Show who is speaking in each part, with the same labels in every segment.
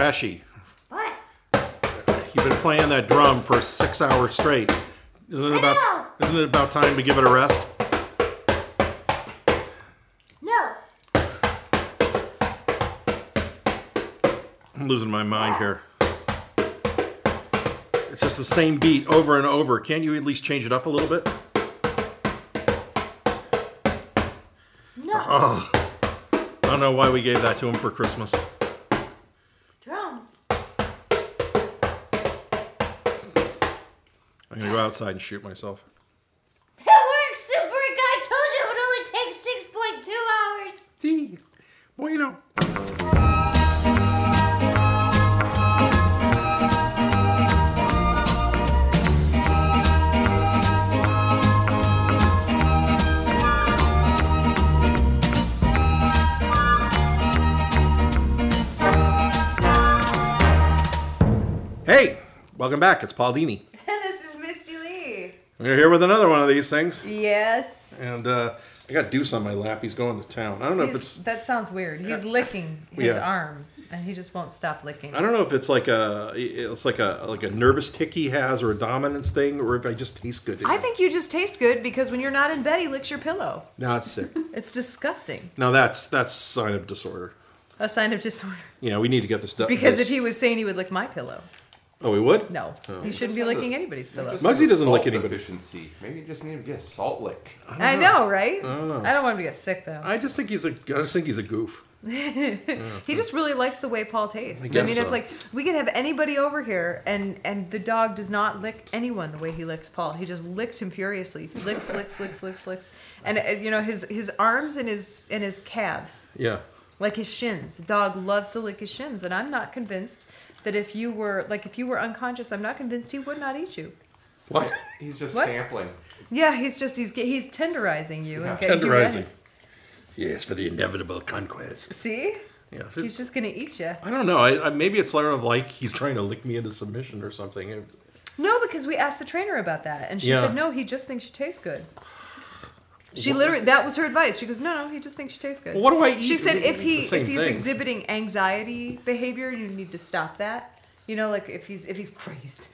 Speaker 1: Pesci.
Speaker 2: What?
Speaker 1: You've been playing that drum for 6 hours straight. Isn't it about time to give it a rest?
Speaker 2: No.
Speaker 1: I'm losing my mind here. It's just the same beat over and over. Can't you at least change it up a little bit?
Speaker 2: No.
Speaker 1: Oh, I don't know why we gave that to him for Christmas.
Speaker 2: Drums.
Speaker 1: I'm going to go outside and shoot myself.
Speaker 2: It works, Super! I told you it would only take 6.2 hours.
Speaker 1: See? Bueno. Hey, welcome back. It's Paul Dini.
Speaker 3: This is Misty Lee.
Speaker 1: We're here with another one of these things.
Speaker 3: Yes.
Speaker 1: And I got Deuce on my lap. He's going to town. I don't know if it's...
Speaker 3: That sounds weird. He's licking his
Speaker 1: Yeah.
Speaker 3: arm, and he just won't stop licking.
Speaker 1: I don't know if it's like a nervous tick he has or a dominance thing, or if I just taste good to
Speaker 3: I
Speaker 1: him.
Speaker 3: think you just taste good because when you're not in bed, he licks your pillow.
Speaker 1: No, it's sick.
Speaker 3: It's disgusting.
Speaker 1: No, that's sign of disorder.
Speaker 3: A sign of disorder.
Speaker 1: Yeah, we need to get this done.
Speaker 3: Because if he was saying he would lick my pillow,
Speaker 1: Oh, we would?
Speaker 3: no,
Speaker 1: Oh.
Speaker 3: he shouldn't be licking anybody's pillow.
Speaker 1: Muggsy doesn't lick anybody.
Speaker 4: Deficiency. Maybe you just need to get a salt lick.
Speaker 3: I know, right?
Speaker 1: I don't know.
Speaker 3: I don't want him to get sick though.
Speaker 1: I just think he's a goof.
Speaker 3: He just really likes the way Paul tastes. I
Speaker 1: guess
Speaker 3: mean, it's
Speaker 1: so.
Speaker 3: like we could have anybody over here, and the dog does not lick anyone the way he licks Paul. He just licks him furiously. Licks, and his arms and his calves,
Speaker 1: Yeah.
Speaker 3: like his shins. The dog loves to lick his shins, and I'm not convinced that if you were unconscious, I'm not convinced he would not eat you.
Speaker 1: What?
Speaker 4: He's just
Speaker 3: What?
Speaker 4: sampling.
Speaker 3: Yeah, he's tenderizing you and getting you
Speaker 1: Tenderizing.
Speaker 3: ready.
Speaker 1: Yes, for the inevitable conquest.
Speaker 3: See,
Speaker 1: Yes,
Speaker 3: he's just gonna eat you.
Speaker 1: I don't know. I maybe it's sort of like he's trying to lick me into submission or something.
Speaker 3: No, because we asked the trainer about that, and she
Speaker 1: Yeah.
Speaker 3: said no. He just thinks you taste good. She literally, that was her advice. She goes, no, he just thinks you taste good.
Speaker 1: Well, what do I eat?
Speaker 3: She said if
Speaker 1: The same
Speaker 3: he's
Speaker 1: things.
Speaker 3: exhibiting anxiety behavior, you need to stop that. You know, like if he's crazed,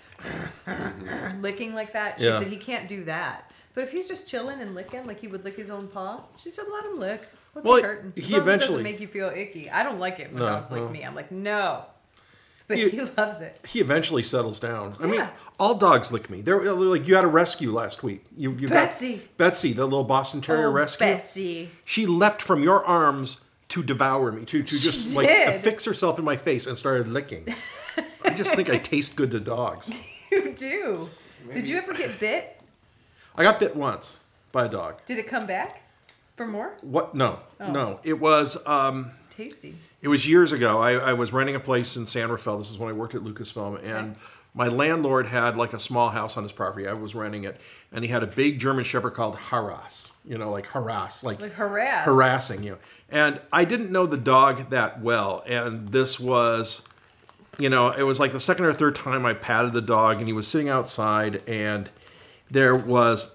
Speaker 3: licking like that. She
Speaker 1: Yeah.
Speaker 3: said he can't do that. But if he's just chilling and licking, like he would lick his own paw, she said let him lick. What's
Speaker 1: Well,
Speaker 3: he hurting?
Speaker 1: he
Speaker 3: As long as it
Speaker 1: eventually-
Speaker 3: doesn't make you feel icky. I don't like it when
Speaker 1: No,
Speaker 3: dogs lick
Speaker 1: no.
Speaker 3: me. I'm like no, but
Speaker 1: He-
Speaker 3: he loves it.
Speaker 1: He eventually settles down. I mean,
Speaker 3: Yeah.
Speaker 1: all dogs lick me. They're like you had a rescue last week. You
Speaker 3: Betsy.
Speaker 1: got Betsy, the little Boston Terrier rescue.
Speaker 3: Betsy.
Speaker 1: She leapt from your arms to devour me, to just like
Speaker 3: did.
Speaker 1: affix herself in my face and started licking. I just think I taste good to dogs.
Speaker 3: You do. Did you ever get bit?
Speaker 1: I got bit once by a dog.
Speaker 3: Did it come back for more?
Speaker 1: What? No,
Speaker 3: Oh.
Speaker 1: no. It was
Speaker 3: Tasty.
Speaker 1: years ago. I was renting a place in San Rafael. This is when I worked at Lucasfilm, and my landlord had like a small house on his property. I was renting it, and he had a big German Shepherd called Harass. You know, like harass, like
Speaker 3: harass.
Speaker 1: harassing you. And I didn't know the dog that well, and this was, it was like the second or third time I patted the dog, and he was sitting outside, and there was.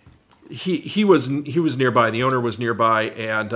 Speaker 1: He was nearby. The owner was nearby, and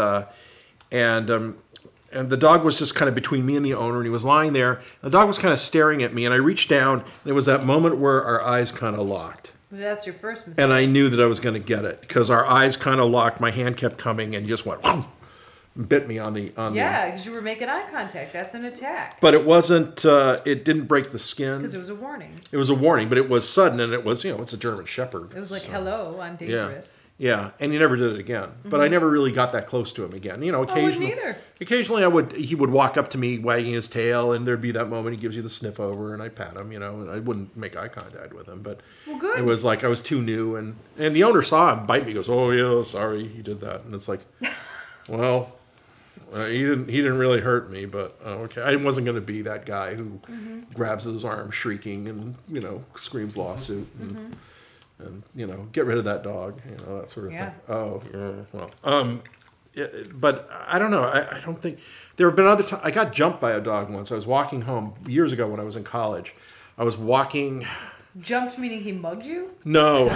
Speaker 1: the dog was just kind of between me and the owner, and he was lying there. The dog was kind of staring at me, and I reached down, and it was that moment where our eyes kind of locked,
Speaker 3: That's your first mistake.
Speaker 1: and I knew that I was going to get it because our eyes kind of locked. My hand kept coming, and just went, and bit me on the.
Speaker 3: Yeah, because you were making eye contact. That's an attack.
Speaker 1: But it wasn't. It didn't break the skin.
Speaker 3: Because it was a warning.
Speaker 1: It was a warning, but it was sudden, and it was, it's a German Shepherd.
Speaker 3: It was like,
Speaker 1: so-
Speaker 3: hello, I'm dangerous.
Speaker 1: Yeah, and he never did it again. But I never really got that close to him again. Occasionally.
Speaker 3: either.
Speaker 1: Occasionally, he would walk up to me, wagging his tail, and there'd be that moment he gives you the sniff over, and I'd pat him, and I wouldn't make eye contact with him. But
Speaker 3: Well, good.
Speaker 1: it was like I was too new, and the owner saw him bite me. He goes, "Oh yeah, sorry, he did that," and it's like, well. He didn't really hurt me, but okay. I wasn't going to be that guy who grabs his arm shrieking and, screams lawsuit and get rid of that dog, that sort of
Speaker 3: Yeah.
Speaker 1: thing. Oh, yeah, well. But I don't know. I don't think there have been other times. I got jumped by a dog once. I was walking home years ago when I was in college. I was walking.
Speaker 3: Jumped meaning he mugged you?
Speaker 1: No,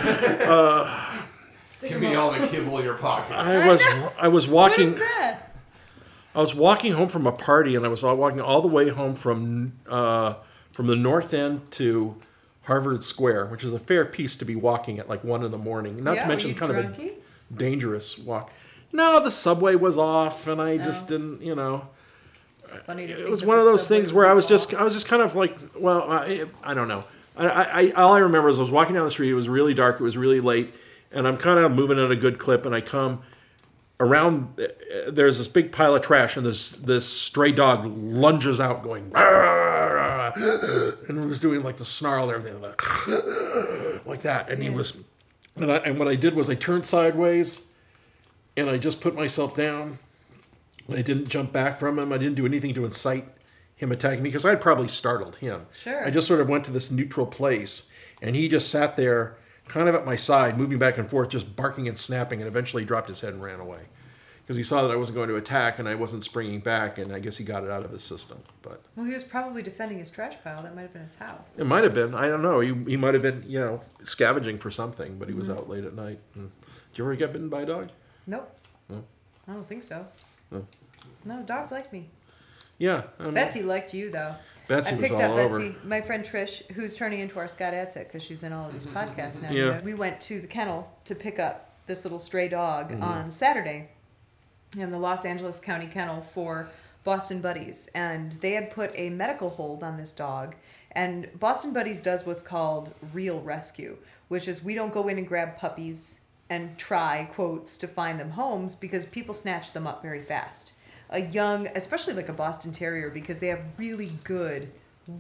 Speaker 4: Give me all the kibble in your pocket.
Speaker 1: I was
Speaker 3: What
Speaker 1: walking.
Speaker 3: is that?
Speaker 1: I was walking home from a party, and I was walking all the way home from the North End to Harvard Square, which is a fair piece to be walking at like 1 a.m. Not
Speaker 3: Yeah,
Speaker 1: to mention
Speaker 3: were you
Speaker 1: kind of
Speaker 3: drunky?
Speaker 1: a dangerous walk. No, the subway was off, and I just didn't,
Speaker 3: It's funny to
Speaker 1: It
Speaker 3: think
Speaker 1: was
Speaker 3: that
Speaker 1: one
Speaker 3: the
Speaker 1: of those
Speaker 3: subway
Speaker 1: things
Speaker 3: would
Speaker 1: where
Speaker 3: be
Speaker 1: I was
Speaker 3: off.
Speaker 1: just kind of like, well, I don't know. All I remember is I was walking down the street. It was really dark. It was really late, and I'm kind of moving at a good clip. And I come around. There's this big pile of trash, and this stray dog lunges out, going, "Rah!" and it was doing like the snarl and everything, like that. And he was, and what I did was I turned sideways, and I just put myself down. I didn't jump back from him. I didn't do anything to incite him attacking me because I'd probably startled him.
Speaker 3: Sure.
Speaker 1: I just sort of went to this neutral place, and he just sat there kind of at my side, moving back and forth, just barking and snapping, and eventually dropped his head and ran away. Because he saw that I wasn't going to attack, and I wasn't springing back, and I guess he got it out of his system. But
Speaker 3: Well, he was probably defending his trash pile. That might have been his house.
Speaker 1: it might have been. I don't know. He might have been, scavenging for something, but he was out late at night. Did you ever get bitten by a dog?
Speaker 3: Nope.
Speaker 1: No.
Speaker 3: I don't think so.
Speaker 1: No.
Speaker 3: No, dogs like me.
Speaker 1: Yeah.
Speaker 3: Betsy liked you, though.
Speaker 1: Betsy
Speaker 3: I
Speaker 1: was
Speaker 3: picked
Speaker 1: all
Speaker 3: up
Speaker 1: over.
Speaker 3: Betsy, my friend Trish, who's turning into our Scott Adsit because she's in all of these podcasts now.
Speaker 1: Yeah.
Speaker 3: We went to the kennel to pick up this little stray dog
Speaker 1: Mm-hmm.
Speaker 3: on Saturday in the Los Angeles County Kennel for Boston Buddies. And they had put a medical hold on this dog. And Boston Buddies does what's called real rescue, which is we don't go in and grab puppies and try, quotes, to find them homes because people snatch them up very fast. A young, especially like a Boston Terrier, because they have really good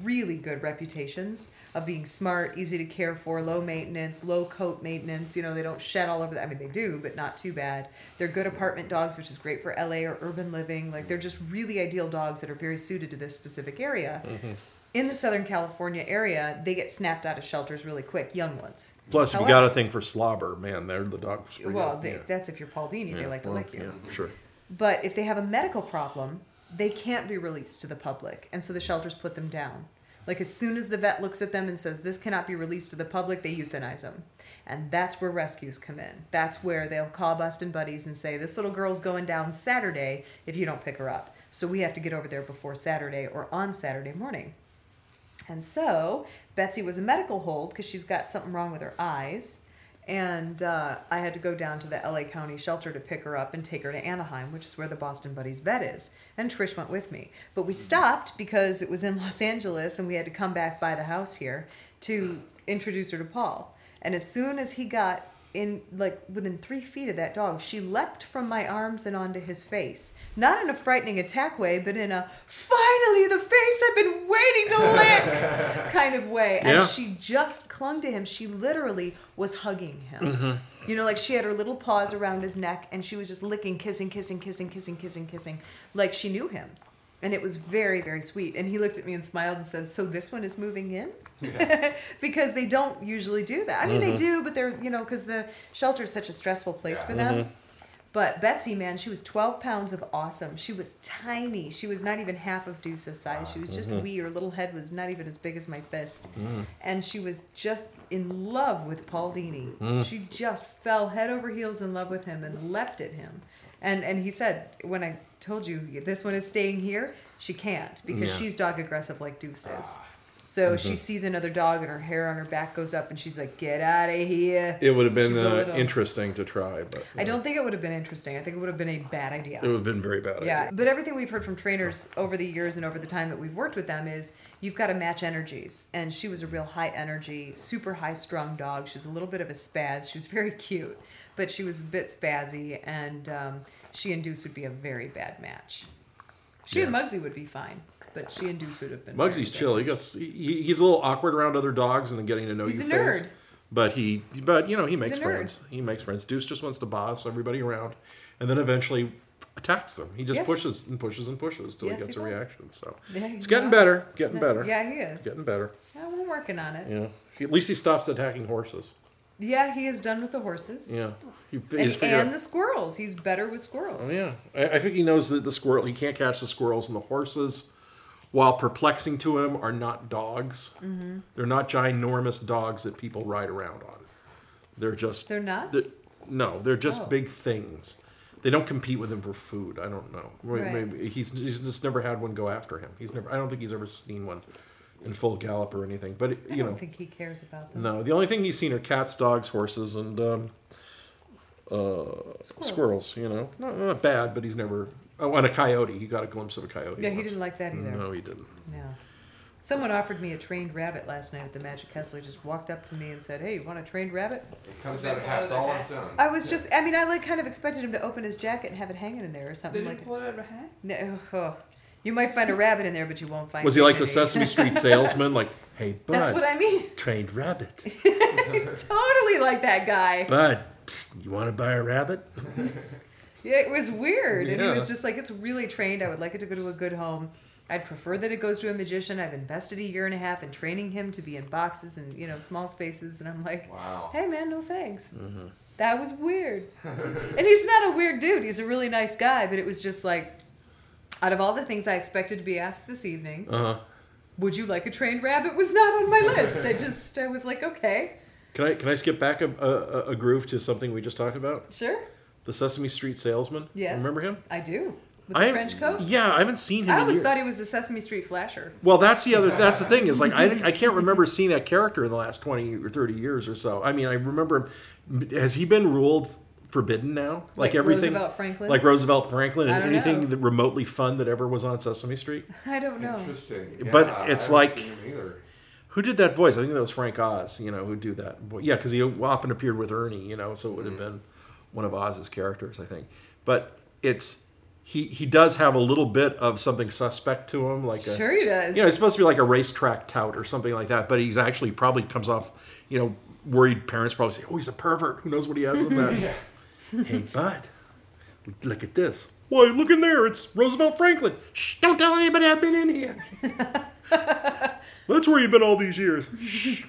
Speaker 3: reputations of being smart, easy to care for, low maintenance, low coat maintenance. They don't shed all over I mean, they do, but not too bad. They're good apartment dogs, which is great for LA or urban living. Like, they're just really ideal dogs that are very suited to this specific area. Mm-hmm. In the Southern California area, they get snapped out of shelters really quick, young ones.
Speaker 1: Plus, if you
Speaker 3: However-
Speaker 1: got a thing for slobber, man, they're the dogs. For
Speaker 3: Well,
Speaker 1: you.
Speaker 3: that's if you're Paul Dini, they like to lick you.
Speaker 1: Yeah, sure.
Speaker 3: But if they have a medical problem, they can't be released to the public. And so the shelters put them down. Like, as soon as the vet looks at them and says, this cannot be released to the public, they euthanize them. And that's where rescues come in. That's where they'll call Boston Buddies and say, this little girl's going down Saturday if you don't pick her up. So we have to get over there before Saturday or on Saturday morning. And so Betsy was a medical hold because she's got something wrong with her eyes. And I had to go down to the LA County shelter to pick her up and take her to Anaheim, which is where the Boston Buddies vet is. And Trish went with me. But we stopped because it was in Los Angeles and we had to come back by the house here to introduce her to Paul. And as soon as he got in, like, within 3 feet of that dog, she leapt from my arms and onto his face. Not in a frightening attack way, but in a, finally, the face I've been waiting to lick kind of way.
Speaker 1: Yeah.
Speaker 3: And she just clung to him. She literally was hugging him. Like, she had her little paws around his neck, and she was just licking, kissing, like she knew him. And it was very, very sweet. And he looked at me and smiled and said, so this one is moving in?
Speaker 4: Yeah.
Speaker 3: Because they don't usually do that. I mean, they do, but they're, because the shelter is such a stressful place for them. But Betsy, man, she was 12 pounds of awesome. She was tiny. She was not even half of Deuce's size. She was just wee. Her little head was not even as big as my fist. And she was just in love with Paul Dini. She just fell head over heels in love with him and leapt at him. And he said, when I told you this one is staying here, she can't because she's dog aggressive like Deuce is. So she sees another dog and her hair on her back goes up and she's like, get out of here.
Speaker 1: It would have been
Speaker 3: She's a little-
Speaker 1: interesting to try, but
Speaker 3: I don't think it would have been interesting. I think it would have been a bad idea.
Speaker 1: It would have been very bad.
Speaker 3: Yeah,
Speaker 1: idea.
Speaker 3: but everything we've heard from trainers over the years and over the time that we've worked with them is you've got to match energies. And she was a real high energy, super high strung dog. She was a little bit of a spaz. She was very cute, but she was a bit spazzy, and she and Deuce would be a very bad match. She and Muggsy would be fine, but she and Deuce would have been.
Speaker 1: Muggsy's chill. He's a little awkward around other dogs and then getting to know
Speaker 3: He's
Speaker 1: you.
Speaker 3: a nerd.
Speaker 1: But he makes
Speaker 3: a nerd.
Speaker 1: friends. He makes friends. Deuce just wants to boss everybody around, and then eventually attacks them. He just
Speaker 3: Yes.
Speaker 1: pushes and pushes and pushes till
Speaker 3: Yes,
Speaker 1: he gets
Speaker 3: he
Speaker 1: a
Speaker 3: does.
Speaker 1: reaction. So
Speaker 3: Yeah,
Speaker 1: it's getting better. Getting better.
Speaker 3: Yeah, he is.
Speaker 1: Getting better.
Speaker 3: Yeah, we're working on it.
Speaker 1: Yeah. At least he stops attacking horses.
Speaker 3: Yeah, he is done with the horses.
Speaker 1: Yeah. He's
Speaker 3: And,
Speaker 1: figured out-
Speaker 3: the squirrels. He's better with squirrels.
Speaker 1: Oh, yeah. I think he knows that the squirrel, he can't catch the squirrels, and the horses, while perplexing to him, are not dogs. Mm-hmm. They're not ginormous dogs that people ride around on. They're just...
Speaker 3: They're not?
Speaker 1: No, they're just
Speaker 3: Oh.
Speaker 1: big things They don't compete with him for food. I don't know.
Speaker 3: Right.
Speaker 1: Maybe he's just never had one go after him. I don't think he's ever seen one in full gallop or anything. But
Speaker 3: I don't think he cares about them.
Speaker 1: no. The only thing he's seen are cats, dogs, horses, and squirrels. You know, not bad, but he's never. Oh, and a coyote. He got a glimpse of a coyote.
Speaker 3: Yeah, he
Speaker 1: once.
Speaker 3: didn't like that either.
Speaker 1: No, he didn't.
Speaker 3: No. Someone offered me a trained rabbit last night at the Magic Kessler. Just walked up to me and said, "Hey, you want a trained rabbit?"
Speaker 4: It comes out of hats all on its own.
Speaker 3: I was just, I mean, I like kind of expected him to open his jacket and have it hanging in there or something
Speaker 5: Did he
Speaker 3: like
Speaker 5: pull it out of a hat?
Speaker 3: No, oh. You might find a rabbit in there, but you won't find.
Speaker 1: Was he like the
Speaker 3: dignity.
Speaker 1: Sesame Street salesman? Like, hey, bud,
Speaker 3: That's what I mean.
Speaker 1: trained rabbit.
Speaker 3: Totally like that guy.
Speaker 1: Bud, psst, you want to buy a rabbit?
Speaker 3: Yeah, it was weird, and he
Speaker 1: Yeah.
Speaker 3: was just like, "It's really trained. I would like it to go to a good home. I'd prefer that it goes to a magician. I've invested 1.5 years in training him to be in boxes and small spaces." And I'm like,
Speaker 4: Wow.
Speaker 3: "Hey, man, no thanks."
Speaker 1: Mm-hmm.
Speaker 3: That was weird. And he's not a weird dude. He's a really nice guy, but it was just like, out of all the things I expected to be asked this evening, would you like a trained rabbit was not on my list. I was like, okay,
Speaker 1: Can I skip back a groove to something we just talked about?
Speaker 3: sure.
Speaker 1: The Sesame Street salesman.
Speaker 3: Yes.
Speaker 1: Remember him?
Speaker 3: I do. With the trench coat?
Speaker 1: Yeah, I haven't seen him.
Speaker 3: I
Speaker 1: in
Speaker 3: always
Speaker 1: years.
Speaker 3: thought he was the Sesame Street Flasher.
Speaker 1: Well, that's the thing is like I can't remember seeing that character in the last 20 or 30 years or so. I mean, I remember him. Has he been ruled forbidden now?
Speaker 3: Like
Speaker 1: everything.
Speaker 3: Roosevelt Franklin?
Speaker 1: Like Roosevelt Franklin
Speaker 3: I
Speaker 1: and
Speaker 3: don't
Speaker 1: anything
Speaker 3: know.
Speaker 1: that remotely fun that ever was on Sesame Street.
Speaker 3: I don't know.
Speaker 4: Interesting.
Speaker 1: But
Speaker 4: Yeah,
Speaker 1: it's
Speaker 4: I haven't
Speaker 1: like-
Speaker 4: seen him either.
Speaker 1: Who did that voice? I think that was Frank Oz. Who do that? Yeah, because he often appeared with Ernie. So it would have been one of Oz's characters, I think. But it's he does have a little bit of something suspect to him, like
Speaker 3: Sure he does.
Speaker 1: he's supposed to be like a racetrack tout or something like that. But he's actually probably comes off, worried parents probably say, "Oh, he's a pervert. Who knows what he has in that?" Hey, bud, look at this. Why, look in there. It's Roosevelt Franklin. Shh, don't tell anybody I've been in here. That's where you've been all these years. Shh.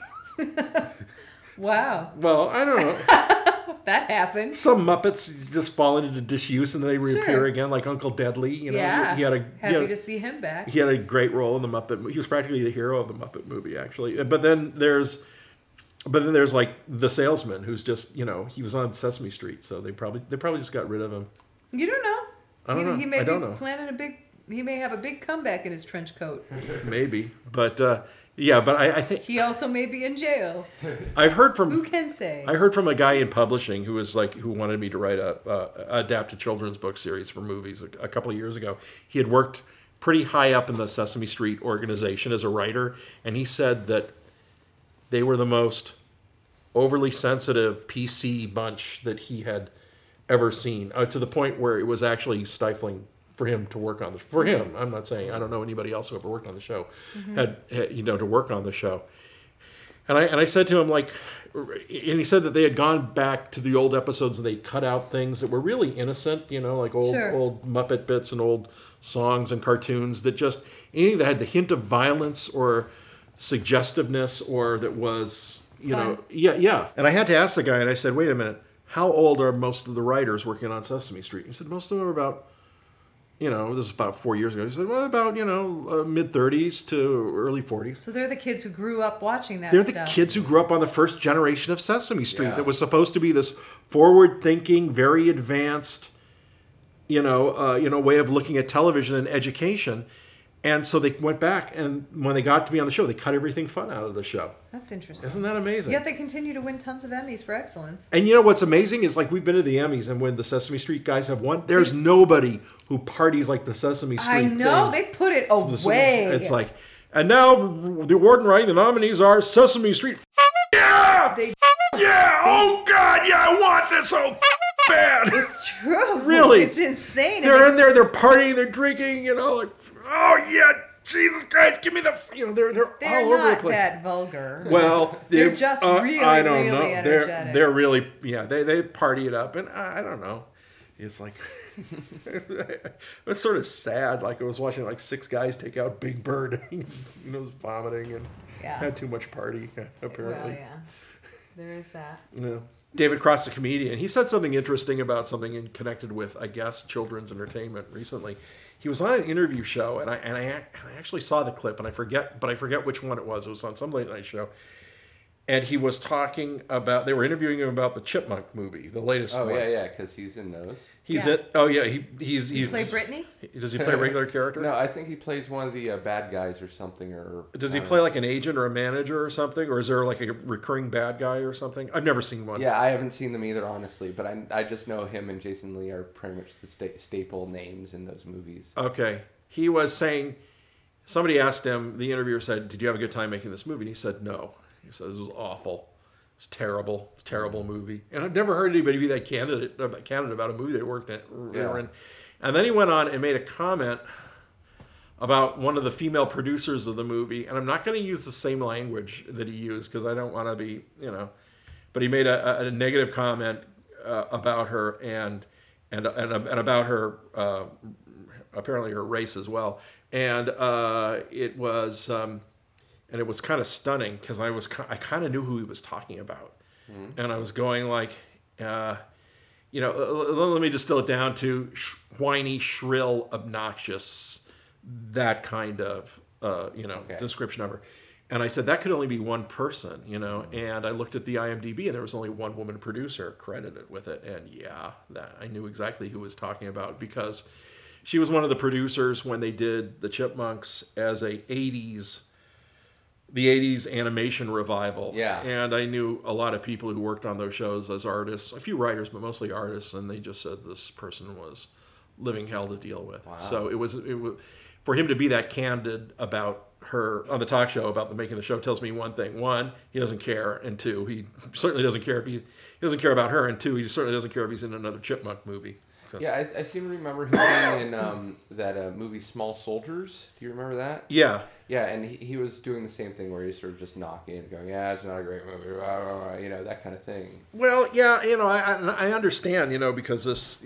Speaker 3: Wow.
Speaker 1: Well, I don't know.
Speaker 3: That happened.
Speaker 1: Some Muppets just fall into disuse and then they reappear
Speaker 3: Sure.
Speaker 1: again, like Uncle Deadly.
Speaker 3: Yeah.
Speaker 1: he had a
Speaker 3: Happy to see him back.
Speaker 1: he had a great role in the Muppet. He was practically the hero of the Muppet movie, actually. But then there's like the salesman who's just he was on Sesame Street, so they probably just got rid of him.
Speaker 3: You don't know.
Speaker 1: I don't know.
Speaker 3: He may
Speaker 1: I don't
Speaker 3: be
Speaker 1: know.
Speaker 3: planning he may have a big comeback in his trench coat.
Speaker 1: Maybe, but yeah, but I think
Speaker 3: He also may be in jail.
Speaker 1: I've heard
Speaker 3: Who
Speaker 1: from
Speaker 3: can say?
Speaker 1: I heard from a guy in publishing who wanted me to write a adapted children's book series for movies a couple of years ago. He had worked pretty high up in the Sesame Street organization as a writer, and he said that they were the most overly sensitive PC bunch that he had ever seen, to the point where it was actually stifling for him to work on for him. I'm not saying I don't know anybody else who ever worked on the show had to work on the show. And I said to him, like, and he said that they had gone back to the old episodes and they cut out things that were really innocent, like
Speaker 3: Sure.
Speaker 1: old Muppet bits and old songs and cartoons that just anything that had the hint of violence or suggestiveness or that was
Speaker 3: Fun.
Speaker 1: yeah. And I had to ask the guy, and I said, wait a minute, how old are most of the writers working on Sesame Street? He said most of them are about, this is about 4 years ago. He said, well, about mid 30s to early 40s.
Speaker 3: So they're the kids who grew up watching that
Speaker 1: They're the
Speaker 3: stuff.
Speaker 1: kids who grew up on the first generation of Sesame Street
Speaker 4: Yeah.
Speaker 1: that was supposed to be this forward-thinking, very advanced, way of looking at television and education. And so they went back, and when they got to be on the show, they cut everything fun out of the show.
Speaker 3: That's interesting.
Speaker 1: Isn't that amazing?
Speaker 3: Yet they continue to win tons of Emmys for excellence.
Speaker 1: And what's amazing is like we've been to the Emmys, and when the Sesame Street guys have won, there's nobody who parties like the Sesame Street.
Speaker 3: I know,
Speaker 1: things.
Speaker 3: they put it away.
Speaker 1: It's like, and now the award writing, the nominees are Sesame Street. Yeah! Yeah! Oh God! Yeah, I want this so bad.
Speaker 3: It's true.
Speaker 1: Really?
Speaker 3: It's insane.
Speaker 1: They're in there, they're partying, they're drinking, like, oh yeah, Jesus Christ, give me the, they're
Speaker 3: They're
Speaker 1: all over the
Speaker 3: not
Speaker 1: place.
Speaker 3: that vulgar.
Speaker 1: Well,
Speaker 3: They're just really,
Speaker 1: I don't
Speaker 3: really
Speaker 1: know.
Speaker 3: energetic.
Speaker 1: They're really, they party it up, and I don't know. It's like it was sort of sad. Like I was watching like 6 guys take out Big Bird. Was vomiting and
Speaker 3: Yeah.
Speaker 1: had too much party apparently.
Speaker 3: Well, yeah. There is that.
Speaker 1: Yeah. David Cross, the comedian, he said something interesting about something connected with, I guess, children's entertainment recently. He was on an interview show, and I actually saw the clip, and I forget which one it was. It was on some late night show, and he was talking about. They were interviewing him about the Chipmunk movie, the latest
Speaker 4: Oh
Speaker 1: one.
Speaker 4: yeah, because he's in those.
Speaker 1: He's
Speaker 3: Yeah.
Speaker 1: it. Oh yeah, he's.
Speaker 3: Does he play Brittany?
Speaker 1: Does he play a regular character?
Speaker 4: No, I think he plays one of the bad guys or something. Or
Speaker 1: Does he play like an agent or a manager or something, or is there like a recurring bad guy or something? I've never seen one.
Speaker 4: Yeah, I haven't seen them either, honestly. But I just know him and Jason Lee are pretty much the staple names in those movies.
Speaker 1: Okay. He was saying, somebody asked him, the interviewer said, "Did you have a good time making this movie?" And he said, "No." He said, "This was awful. It's terrible. It's a terrible movie." And I've never heard anybody be that candid about a movie they worked in.
Speaker 4: Yeah.
Speaker 1: And then he went on and made a comment about one of the female producers of the movie. And I'm not going to use the same language that he used because I don't want to be, but he made a negative comment about her and about her, apparently her race as well. And it was kind of stunning because I kind of knew who he was talking about, and I was going like, let me distill it down to whiny, shrill, obnoxious, that kind of description of her. And I said that could only be one person, And I looked at the IMDb, and there was only one woman producer credited with it. And that I knew exactly who was talking about because she was one of the producers when they did the Chipmunks as the 80s animation revival.
Speaker 4: Yeah.
Speaker 1: And I knew a lot of people who worked on those shows as artists, a few writers, but mostly artists, and they just said this person was living hell to deal with.
Speaker 4: Wow.
Speaker 1: So it was for him to be that candid about her on the talk show about making the show tells me one thing. One, he doesn't care, and two, he certainly doesn't care if he doesn't care about her, and two, he certainly doesn't care if he's in another Chipmunk movie.
Speaker 4: Yeah, I seem to remember him being in that movie Small Soldiers. Do you remember that?
Speaker 1: Yeah.
Speaker 4: Yeah, and he was doing the same thing where he's sort of just knocking and going, "Yeah, it's not a great movie," blah, blah, blah, that kind of thing.
Speaker 1: Well, yeah, I understand, because this,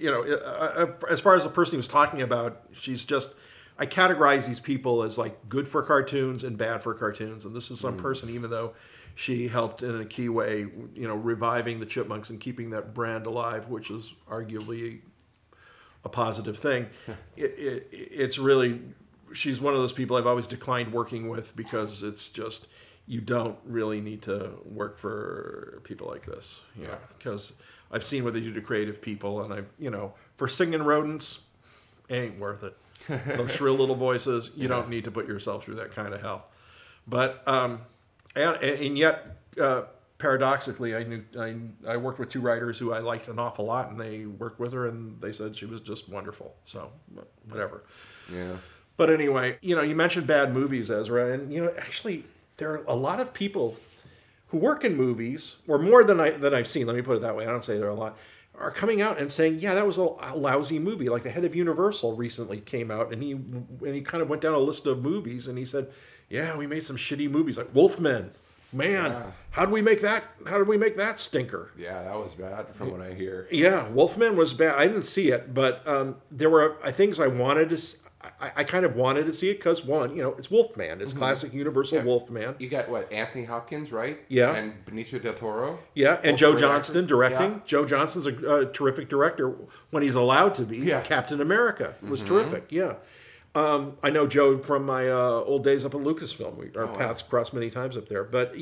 Speaker 1: as far as the person he was talking about, she's just, I categorize these people as like good for cartoons and bad for cartoons, and this is some person, even though she helped in a key way, reviving the Chipmunks and keeping that brand alive, which is arguably a positive thing. It's really, she's one of those people I've always declined working with because it's just, you don't really need to work for people like this. Yeah. Because I've seen what they do to creative people, and for singing rodents, it ain't worth it. Those shrill little voices, you don't need to put yourself through that kind of hell. But, and yet, paradoxically, I worked with two writers who I liked an awful lot, and they worked with her, and they said she was just wonderful. So, whatever.
Speaker 4: Yeah.
Speaker 1: But anyway, you mentioned bad movies, Ezra, and actually, there are a lot of people who work in movies, or more than I've seen. Let me put it that way. I don't say there are a lot. Are coming out and saying, yeah, that was a lousy movie. Like the head of Universal recently came out, and he kind of went down a list of movies, and he said, yeah, we made some shitty movies like Wolfman. Man, how did we make that stinker?
Speaker 4: Yeah, that was bad from what I hear.
Speaker 1: Yeah, Wolfman was bad. I didn't see it, but there were things I wanted to. I kind of wanted to see it because one, it's Wolfman. It's classic Universal Wolfman.
Speaker 4: You got Anthony Hopkins, right?
Speaker 1: Yeah.
Speaker 4: And Benicio del Toro.
Speaker 1: Yeah, and Joe Johnston directing.
Speaker 4: Yeah.
Speaker 1: Joe Johnston's a terrific director when he's allowed to be.
Speaker 4: Yeah.
Speaker 1: Captain America was terrific. Yeah. I know Joe from my old days up at Lucasfilm. Our paths crossed many times up there. But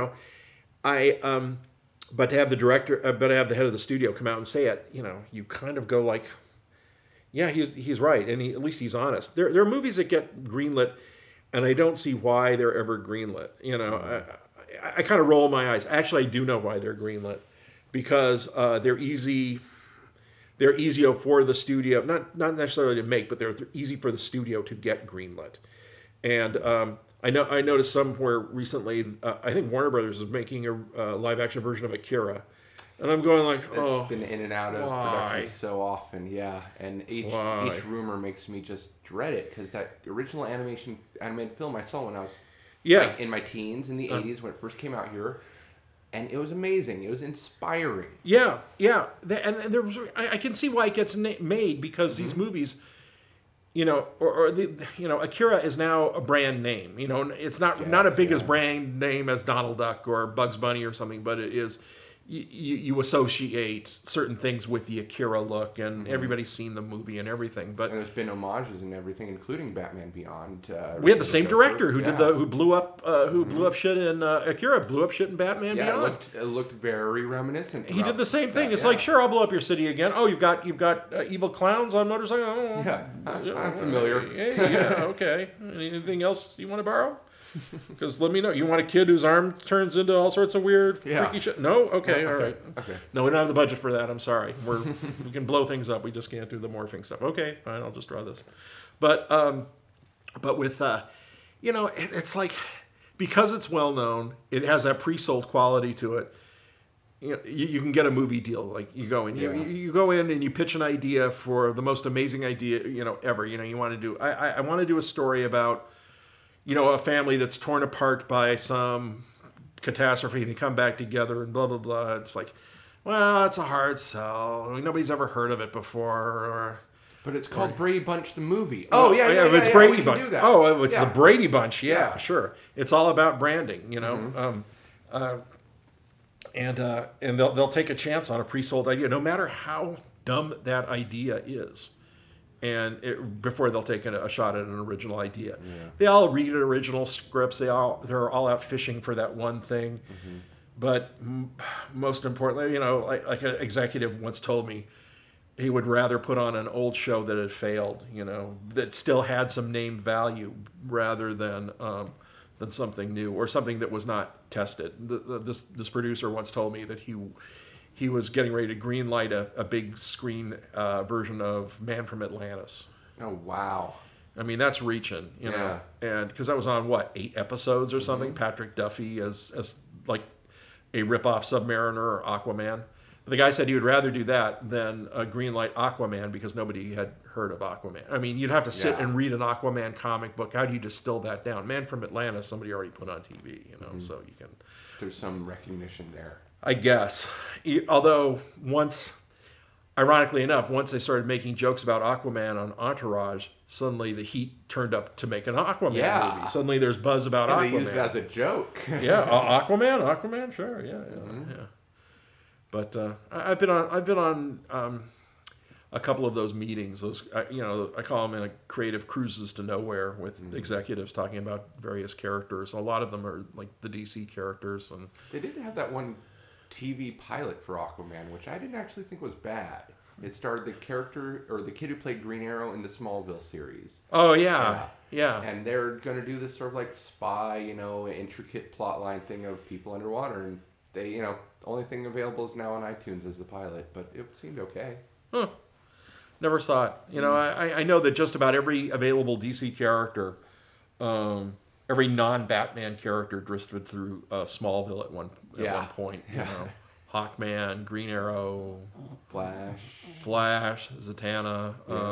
Speaker 1: but to have the director, but to have the head of the studio come out and say it, you kind of go like, yeah, he's right, and at least he's honest. There are movies that get greenlit, and I don't see why they're ever greenlit. I kind of roll my eyes. Actually, I do know why they're greenlit, because they're easy. They're easy for the studio, not necessarily to make, but they're easy for the studio to get greenlit. And I noticed somewhere recently, I think Warner Brothers is making a live action version of Akira. And I'm going like,
Speaker 4: It's been in and out of production so often, yeah. And each rumor makes me just dread it, because that original animated film I saw when I was in my teens in the 80s when it first came out here. And it was amazing. It was inspiring.
Speaker 1: Yeah. And there was, I can see why it gets made, because these movies, Akira is now a brand name. It's not a big as brand name as Donald Duck or Bugs Bunny or something, but it is you associate certain things with the Akira look, and everybody's seen the movie and everything. But
Speaker 4: and there's been homages and everything, including Batman Beyond.
Speaker 1: We had the same director who did who blew up shit in Akira, blew up shit in Batman Beyond.
Speaker 4: It looked very reminiscent.
Speaker 1: He did the same thing. It's like, sure, I'll blow up your city again. Oh, you've got evil clowns on motorcycles. Oh,
Speaker 4: yeah, I'm familiar.
Speaker 1: Yeah, okay. Anything else you want to borrow? Because let me know. You want a kid whose arm turns into all sorts of weird, freaky shit? No? Okay, all right. Okay. No, we don't have the budget for that. I'm sorry. We can blow things up. We just can't do the morphing stuff. Okay, fine. I'll just draw this. But with, it's like, because it's well known, it has that pre-sold quality to it. You can get a movie deal. Like you go in, you go in and you pitch an idea for the most amazing idea, ever. You want to do. I want to do a story about, a family that's torn apart by some catastrophe. They come back together and blah, blah, blah. It's like, well, it's a hard sell. Nobody's ever heard of it before.
Speaker 4: But it's called Brady Bunch the movie.
Speaker 1: It's Brady Bunch. Oh, it's the Brady Bunch. Yeah, sure. It's all about branding, and they'll take a chance on a pre-sold idea, no matter how dumb that idea is. And before they'll take a shot at an original idea. Yeah. They all read original scripts. They're all out fishing for that one thing. Mm-hmm. But most importantly, like an executive once told me, he would rather put on an old show that had failed, that still had some name value, rather than something new or something that was not tested. This producer once told me that he was getting ready to greenlight a big screen version of Man from Atlantis.
Speaker 4: Oh, wow.
Speaker 1: I mean, that's reaching, know. And because that was on, 8 episodes or something? Patrick Duffy as like a ripoff Submariner or Aquaman. The guy said he would rather do that than greenlight Aquaman because nobody had heard of Aquaman. I mean, you'd have to sit and read an Aquaman comic book. How do you distill that down? Man from Atlantis, somebody already put on TV, so you can...
Speaker 4: There's some recognition there.
Speaker 1: I guess. Although ironically enough, once they started making jokes about Aquaman on Entourage, suddenly the heat turned up to make an Aquaman movie. Suddenly there's buzz about Aquaman.
Speaker 4: They used it as a joke.
Speaker 1: Aquaman, sure, yeah. But I've been on a couple of those meetings. Those I call them creative cruises to nowhere with executives talking about various characters. A lot of them are like the DC characters, and
Speaker 4: they did have that one TV pilot for Aquaman, which I didn't actually think was bad. It starred the character or the kid who played Green Arrow in the Smallville series.
Speaker 1: Oh yeah.
Speaker 4: And they're going to do this sort of like spy, intricate plot line thing of people underwater, and they, the only thing available is now on iTunes as the pilot, but it seemed okay.
Speaker 1: Huh. Never saw it. I know that just about every available DC character, every non-Batman character drifted through Smallville at one point. Hawkman, Green Arrow, Flash, Zatanna,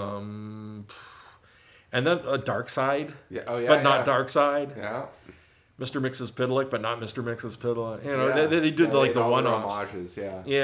Speaker 1: and then Darkseid. But not Darkseid.
Speaker 4: Yeah.
Speaker 1: Mr. Mxyzptlk, but not Mr. Mxyzptlk. They did the one-offs.
Speaker 4: Homages,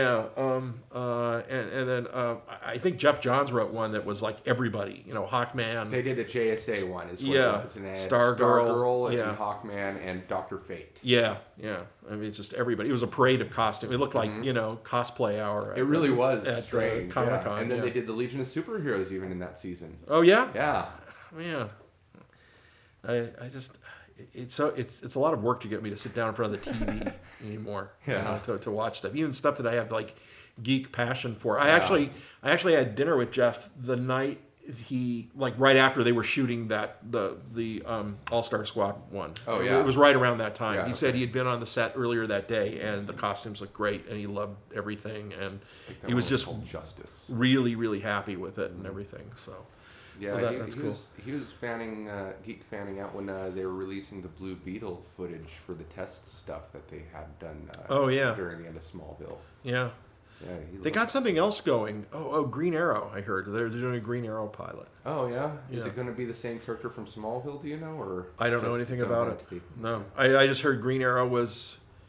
Speaker 1: and then I think Jeff Johns wrote one that was like everybody. Hawkman.
Speaker 4: They did a JSA one as well. Yeah, Stargirl, and Hawkman, and Dr. Fate.
Speaker 1: Yeah. I mean, it's just everybody. It was a parade of costume. It looked like cosplay hour.
Speaker 4: It really was strange.
Speaker 1: Comic-Con.
Speaker 4: And then they did the Legion of Superheroes even in that season.
Speaker 1: Oh yeah.
Speaker 4: Yeah.
Speaker 1: Man, I just. It's a lot of work to get me to sit down in front of the TV anymore. To watch stuff, even stuff that I have like geek passion for. I actually had dinner with Jeff the night right after they were shooting the All-Star Squad one.
Speaker 4: Oh yeah,
Speaker 1: it was right around that time. He said he had been on the set earlier that day and the costumes looked great and he loved everything and he was just really, really happy with it and everything. So.
Speaker 4: Yeah, that's cool. He was geek fanning out when they were releasing the Blue Beetle footage for the test stuff that they had done. During the end of Smallville.
Speaker 1: Yeah. Yeah. They got something else going. Oh, Green Arrow. I heard they're doing a Green Arrow pilot.
Speaker 4: Oh yeah. Is it going to be the same character from Smallville? Do you know, or
Speaker 1: I don't know anything about it. No, I just heard Green Arrow was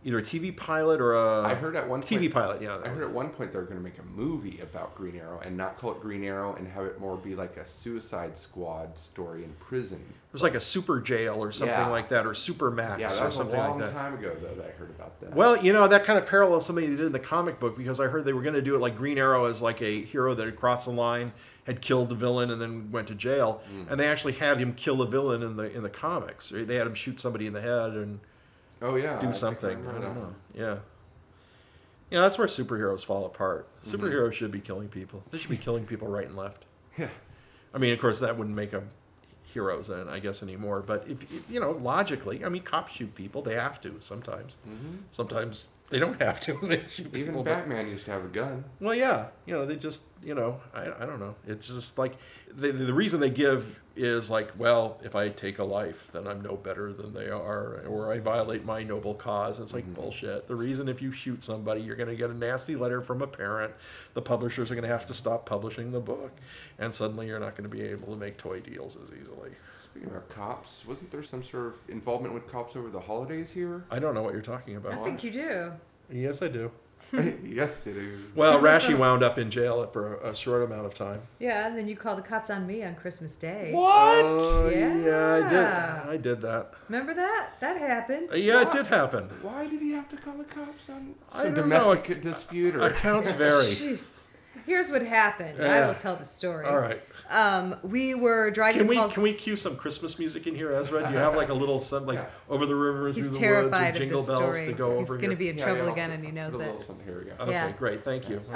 Speaker 1: either a TV pilot or
Speaker 4: I heard at one
Speaker 1: TV pilot. Yeah,
Speaker 4: I heard at one point they were going to make a movie about Green Arrow and not call it Green Arrow and have it more be like a Suicide Squad story in prison.
Speaker 1: It was like a super jail or something like that, or super max
Speaker 4: that
Speaker 1: or
Speaker 4: was
Speaker 1: something
Speaker 4: a
Speaker 1: like that.
Speaker 4: long time ago though that I heard about that.
Speaker 1: Well, that kind of parallels something they did in the comic book, because I heard they were going to do it like Green Arrow as like a hero that had crossed the line, had killed the villain, and then went to jail, and they actually had him kill the villain in the comics. They had him shoot somebody in the head and do something. I don't know. Yeah. That's where superheroes fall apart. Superheroes should be killing people. They should be killing people right and left.
Speaker 4: Yeah.
Speaker 1: I mean, of course, that wouldn't make them heroes, I guess, anymore. But if logically, I mean, cops shoot people. They have to sometimes. Sometimes they don't have to. They shoot people.
Speaker 4: Even Batman used to have a gun.
Speaker 1: Well, yeah. They just, I don't know. It's just like the reason they give is like, well, if I take a life, then I'm no better than they are, or I violate my noble cause. It's like bullshit. The reason if you shoot somebody, you're going to get a nasty letter from a parent. The publishers are going to have to stop publishing the book, and suddenly you're not going to be able to make toy deals as easily.
Speaker 4: Speaking of cops, wasn't there some sort of involvement with cops over the holidays here?
Speaker 1: I don't know what you're talking about.
Speaker 3: I think you do.
Speaker 1: Yes, I do.
Speaker 4: Yes, it is.
Speaker 1: Well, Rashi wound up in jail for a short amount of time.
Speaker 3: Yeah, and then you called the cops on me on Christmas Day.
Speaker 1: What?
Speaker 3: Yeah.
Speaker 1: I did that.
Speaker 3: Remember that? That happened.
Speaker 1: Yeah, it did happen.
Speaker 4: Why did he have to call the cops on
Speaker 1: some
Speaker 4: domestic dispute? Or
Speaker 1: accounts vary.
Speaker 3: Jeez. Here's what happened. I will tell the story.
Speaker 1: All right.
Speaker 3: We were driving.
Speaker 1: Can we cue some Christmas music in here, Ezra? Do you have like a little over the river through the woods
Speaker 3: terrified
Speaker 1: with
Speaker 3: of
Speaker 1: jingle
Speaker 3: this
Speaker 1: bells
Speaker 3: story.
Speaker 1: to go over?
Speaker 3: He's going to be in trouble again, and he knows it.
Speaker 4: Here we go.
Speaker 1: Okay, great. Thank you.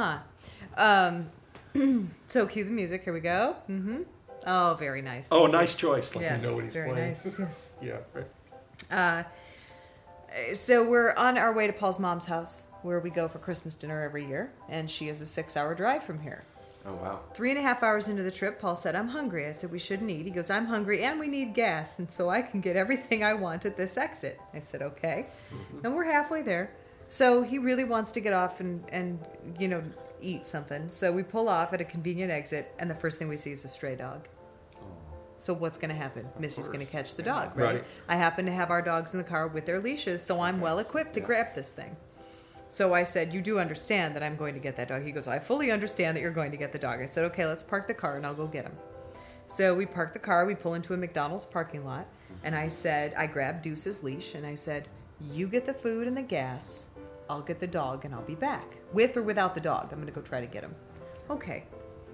Speaker 3: So cue the music. Here we go. Oh, very nice.
Speaker 1: Oh, nice choice. Let
Speaker 3: yes,
Speaker 1: me know what he's
Speaker 3: very
Speaker 1: playing.
Speaker 3: Nice. Yes.
Speaker 1: Yeah.
Speaker 3: So we're on our way to Paul's mom's house, where we go for Christmas dinner every year, and she is a 6-hour drive from here.
Speaker 4: Oh, wow.
Speaker 3: 3.5 hours into the trip, Paul said, I'm hungry. I said, we shouldn't eat. He goes, I'm hungry and we need gas, and so I can get everything I want at this exit. I said, okay. And we're halfway there. So he really wants to get off and eat something. So we pull off at a convenient exit, and the first thing we see is a stray dog. So what's going to happen? Missy's going to catch the dog, right? I happen to have our dogs in the car with their leashes, so I'm well equipped to grab this thing. So I said, you do understand that I'm going to get that dog? He goes, I fully understand that you're going to get the dog. I said, okay, let's park the car and I'll go get him. So we park the car, we pull into a McDonald's parking lot, and I said, I grabbed Deuce's leash, and I said, you get the food and the gas, I'll get the dog, and I'll be back. With or without the dog, I'm going to go try to get him. Okay.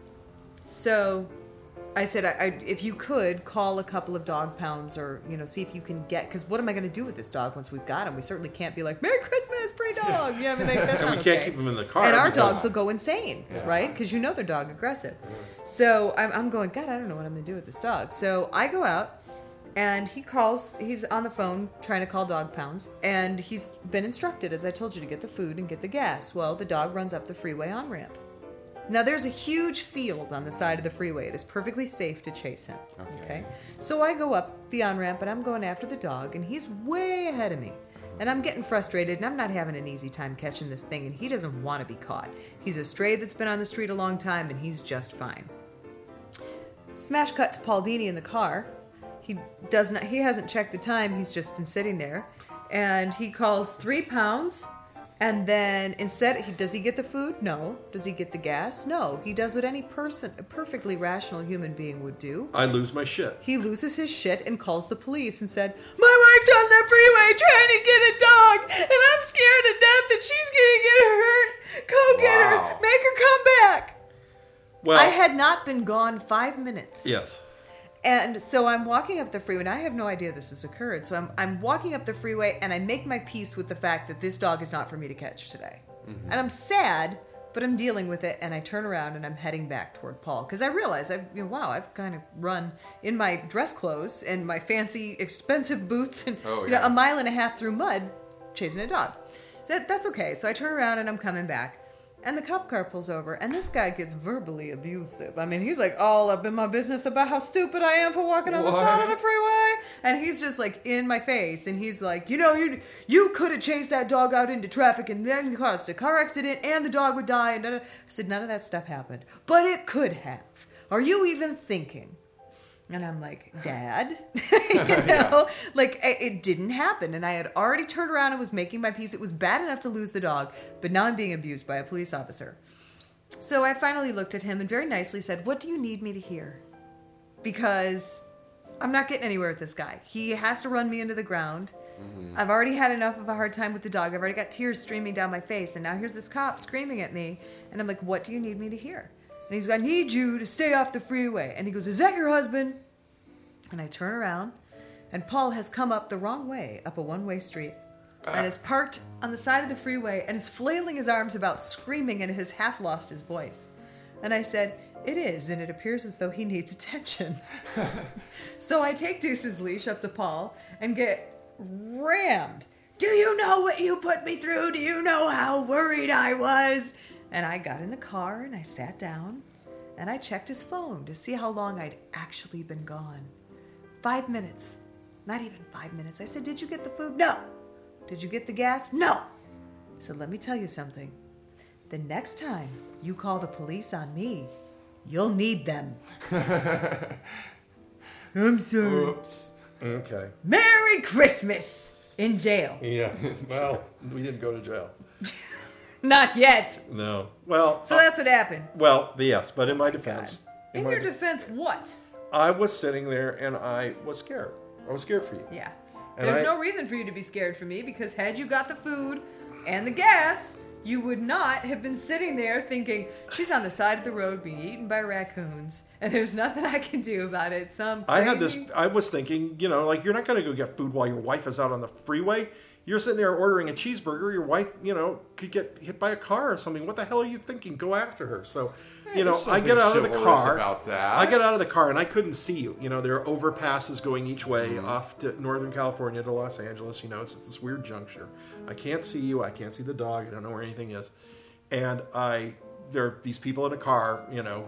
Speaker 3: So I said, if you could, call a couple of dog pounds or, see if you can get, because what am I going to do with this dog once we've got him? We certainly can't be like, Merry Christmas, free dog. I mean, that's
Speaker 1: and
Speaker 3: not
Speaker 1: we can't keep him in the car.
Speaker 3: And our dogs will go insane, right? Because they're dog aggressive. So I'm going, God, I don't know what I'm going to do with this dog. So I go out, and he's on the phone trying to call dog pounds, and he's been instructed, as I told you, to get the food and get the gas. Well, the dog runs up the freeway on-ramp. Now, there's a huge field on the side of the freeway. It is perfectly safe to chase him. Okay? So I go up the on-ramp, and I'm going after the dog, and he's way ahead of me. And I'm getting frustrated, and I'm not having an easy time catching this thing, and he doesn't want to be caught. He's a stray that's been on the street a long time, and he's just fine. Smash cut to Paul Dini in the car. He hasn't checked the time. He's just been sitting there. And he calls 3 pounds. And then does he get the food? No. Does he get the gas? No. He does what any person, a perfectly rational human being would do.
Speaker 1: I lose my shit.
Speaker 3: He loses his shit and calls the police and said, my wife's on the freeway trying to get a dog, and I'm scared to death that she's going to get hurt. Go get her. Make her come back. Well, I had not been gone 5 minutes.
Speaker 1: Yes.
Speaker 3: And so I'm walking up the freeway, and I have no idea this has occurred. So I'm walking up the freeway, and I make my peace with the fact that this dog is not for me to catch today. Mm-hmm. And I'm sad, but I'm dealing with it, and I turn around, and I'm heading back toward Paul. Because I realize, I've kind of run in my dress clothes and my fancy, expensive boots and a mile and a half through mud chasing a dog. That's okay. So I turn around, and I'm coming back. And the cop car pulls over, and this guy gets verbally abusive. I mean, he's like all up in my business about how stupid I am for walking on the side of the freeway. And he's just like in my face, and he's like, you could have chased that dog out into traffic and then caused a car accident and the dog would die. And I said, none of that stuff happened. But it could have. Are you even thinking And I'm like, Dad, like it didn't happen. And I had already turned around and was making my peace. It was bad enough to lose the dog, but now I'm being abused by a police officer. So I finally looked at him and very nicely said, what do you need me to hear? Because I'm not getting anywhere with this guy. He has to run me into the ground. Mm-hmm. I've already had enough of a hard time with the dog. I've already got tears streaming down my face. And now here's this cop screaming at me. And I'm like, what do you need me to hear? And he's like, I need you to stay off the freeway. And he goes, is that your husband? And I turn around, and Paul has come up the wrong way, up a one-way street, and is parked on the side of the freeway, and is flailing his arms about, screaming, and has half lost his voice. And I said, it is, and it appears as though he needs attention. So I take Deuce's leash up to Paul and get rammed. Do you know what you put me through? Do you know how worried I was? And I got in the car and I sat down and I checked his phone to see how long I'd actually been gone. 5 minutes. Not even 5 minutes. I said, did you get the food? No. Did you get the gas? No. I said, let me tell you something. The next time you call the police on me, you'll need them. I'm sorry.
Speaker 1: Oops. Okay.
Speaker 3: Merry Christmas in jail.
Speaker 1: Yeah. Well, we didn't go to jail.
Speaker 3: Not yet.
Speaker 1: No. Well.
Speaker 3: So that's what happened.
Speaker 1: Well, yes, but in my defense.
Speaker 3: In your defense, what?
Speaker 1: I was sitting there and I was scared. I was scared for you.
Speaker 3: Yeah. There's no reason for you to be scared for me because had you got the food and the gas, you would not have been sitting there thinking, she's on the side of the road being eaten by raccoons and there's nothing I can do about it. I was
Speaker 1: thinking, like you're not going to go get food while your wife is out on the freeway. You're sitting there ordering a cheeseburger. Your wife, could get hit by a car or something. What the hell are you thinking? Go after her. So, I get out of the car.
Speaker 4: About that.
Speaker 1: I get out of the car and I couldn't see you. There are overpasses going each way off to Northern California to Los Angeles. It's at this weird juncture. I can't see you. I can't see the dog. I don't know where anything is. And there are these people in a car,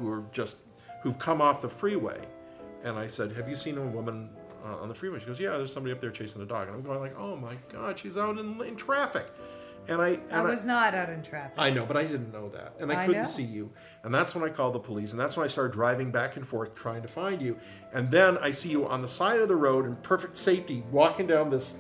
Speaker 1: who've come off the freeway. And I said, have you seen a woman on the freeway? She goes, yeah, there's somebody up there chasing a dog. And I'm going like, oh my God, she's out in traffic. And I
Speaker 3: was not out in traffic.
Speaker 1: I know, but I didn't know that. And I couldn't see you. And that's when I called the police. And that's when I started driving back and forth trying to find you. And then I see you on the side of the road in perfect safety walking down this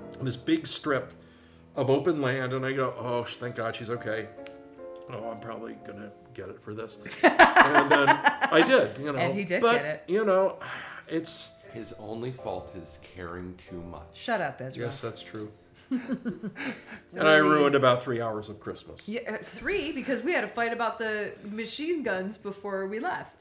Speaker 1: big strip of open land. And I go, oh, thank God she's okay. Oh, I'm probably going to get it for this. And then I did,
Speaker 3: And he did get it.
Speaker 1: It's...
Speaker 4: His only fault is caring too much.
Speaker 3: Shut up, Ezra.
Speaker 1: Yes, that's true. And I ruined about 3 hours of Christmas.
Speaker 3: Yeah, 3 because we had a fight about the machine guns before we left.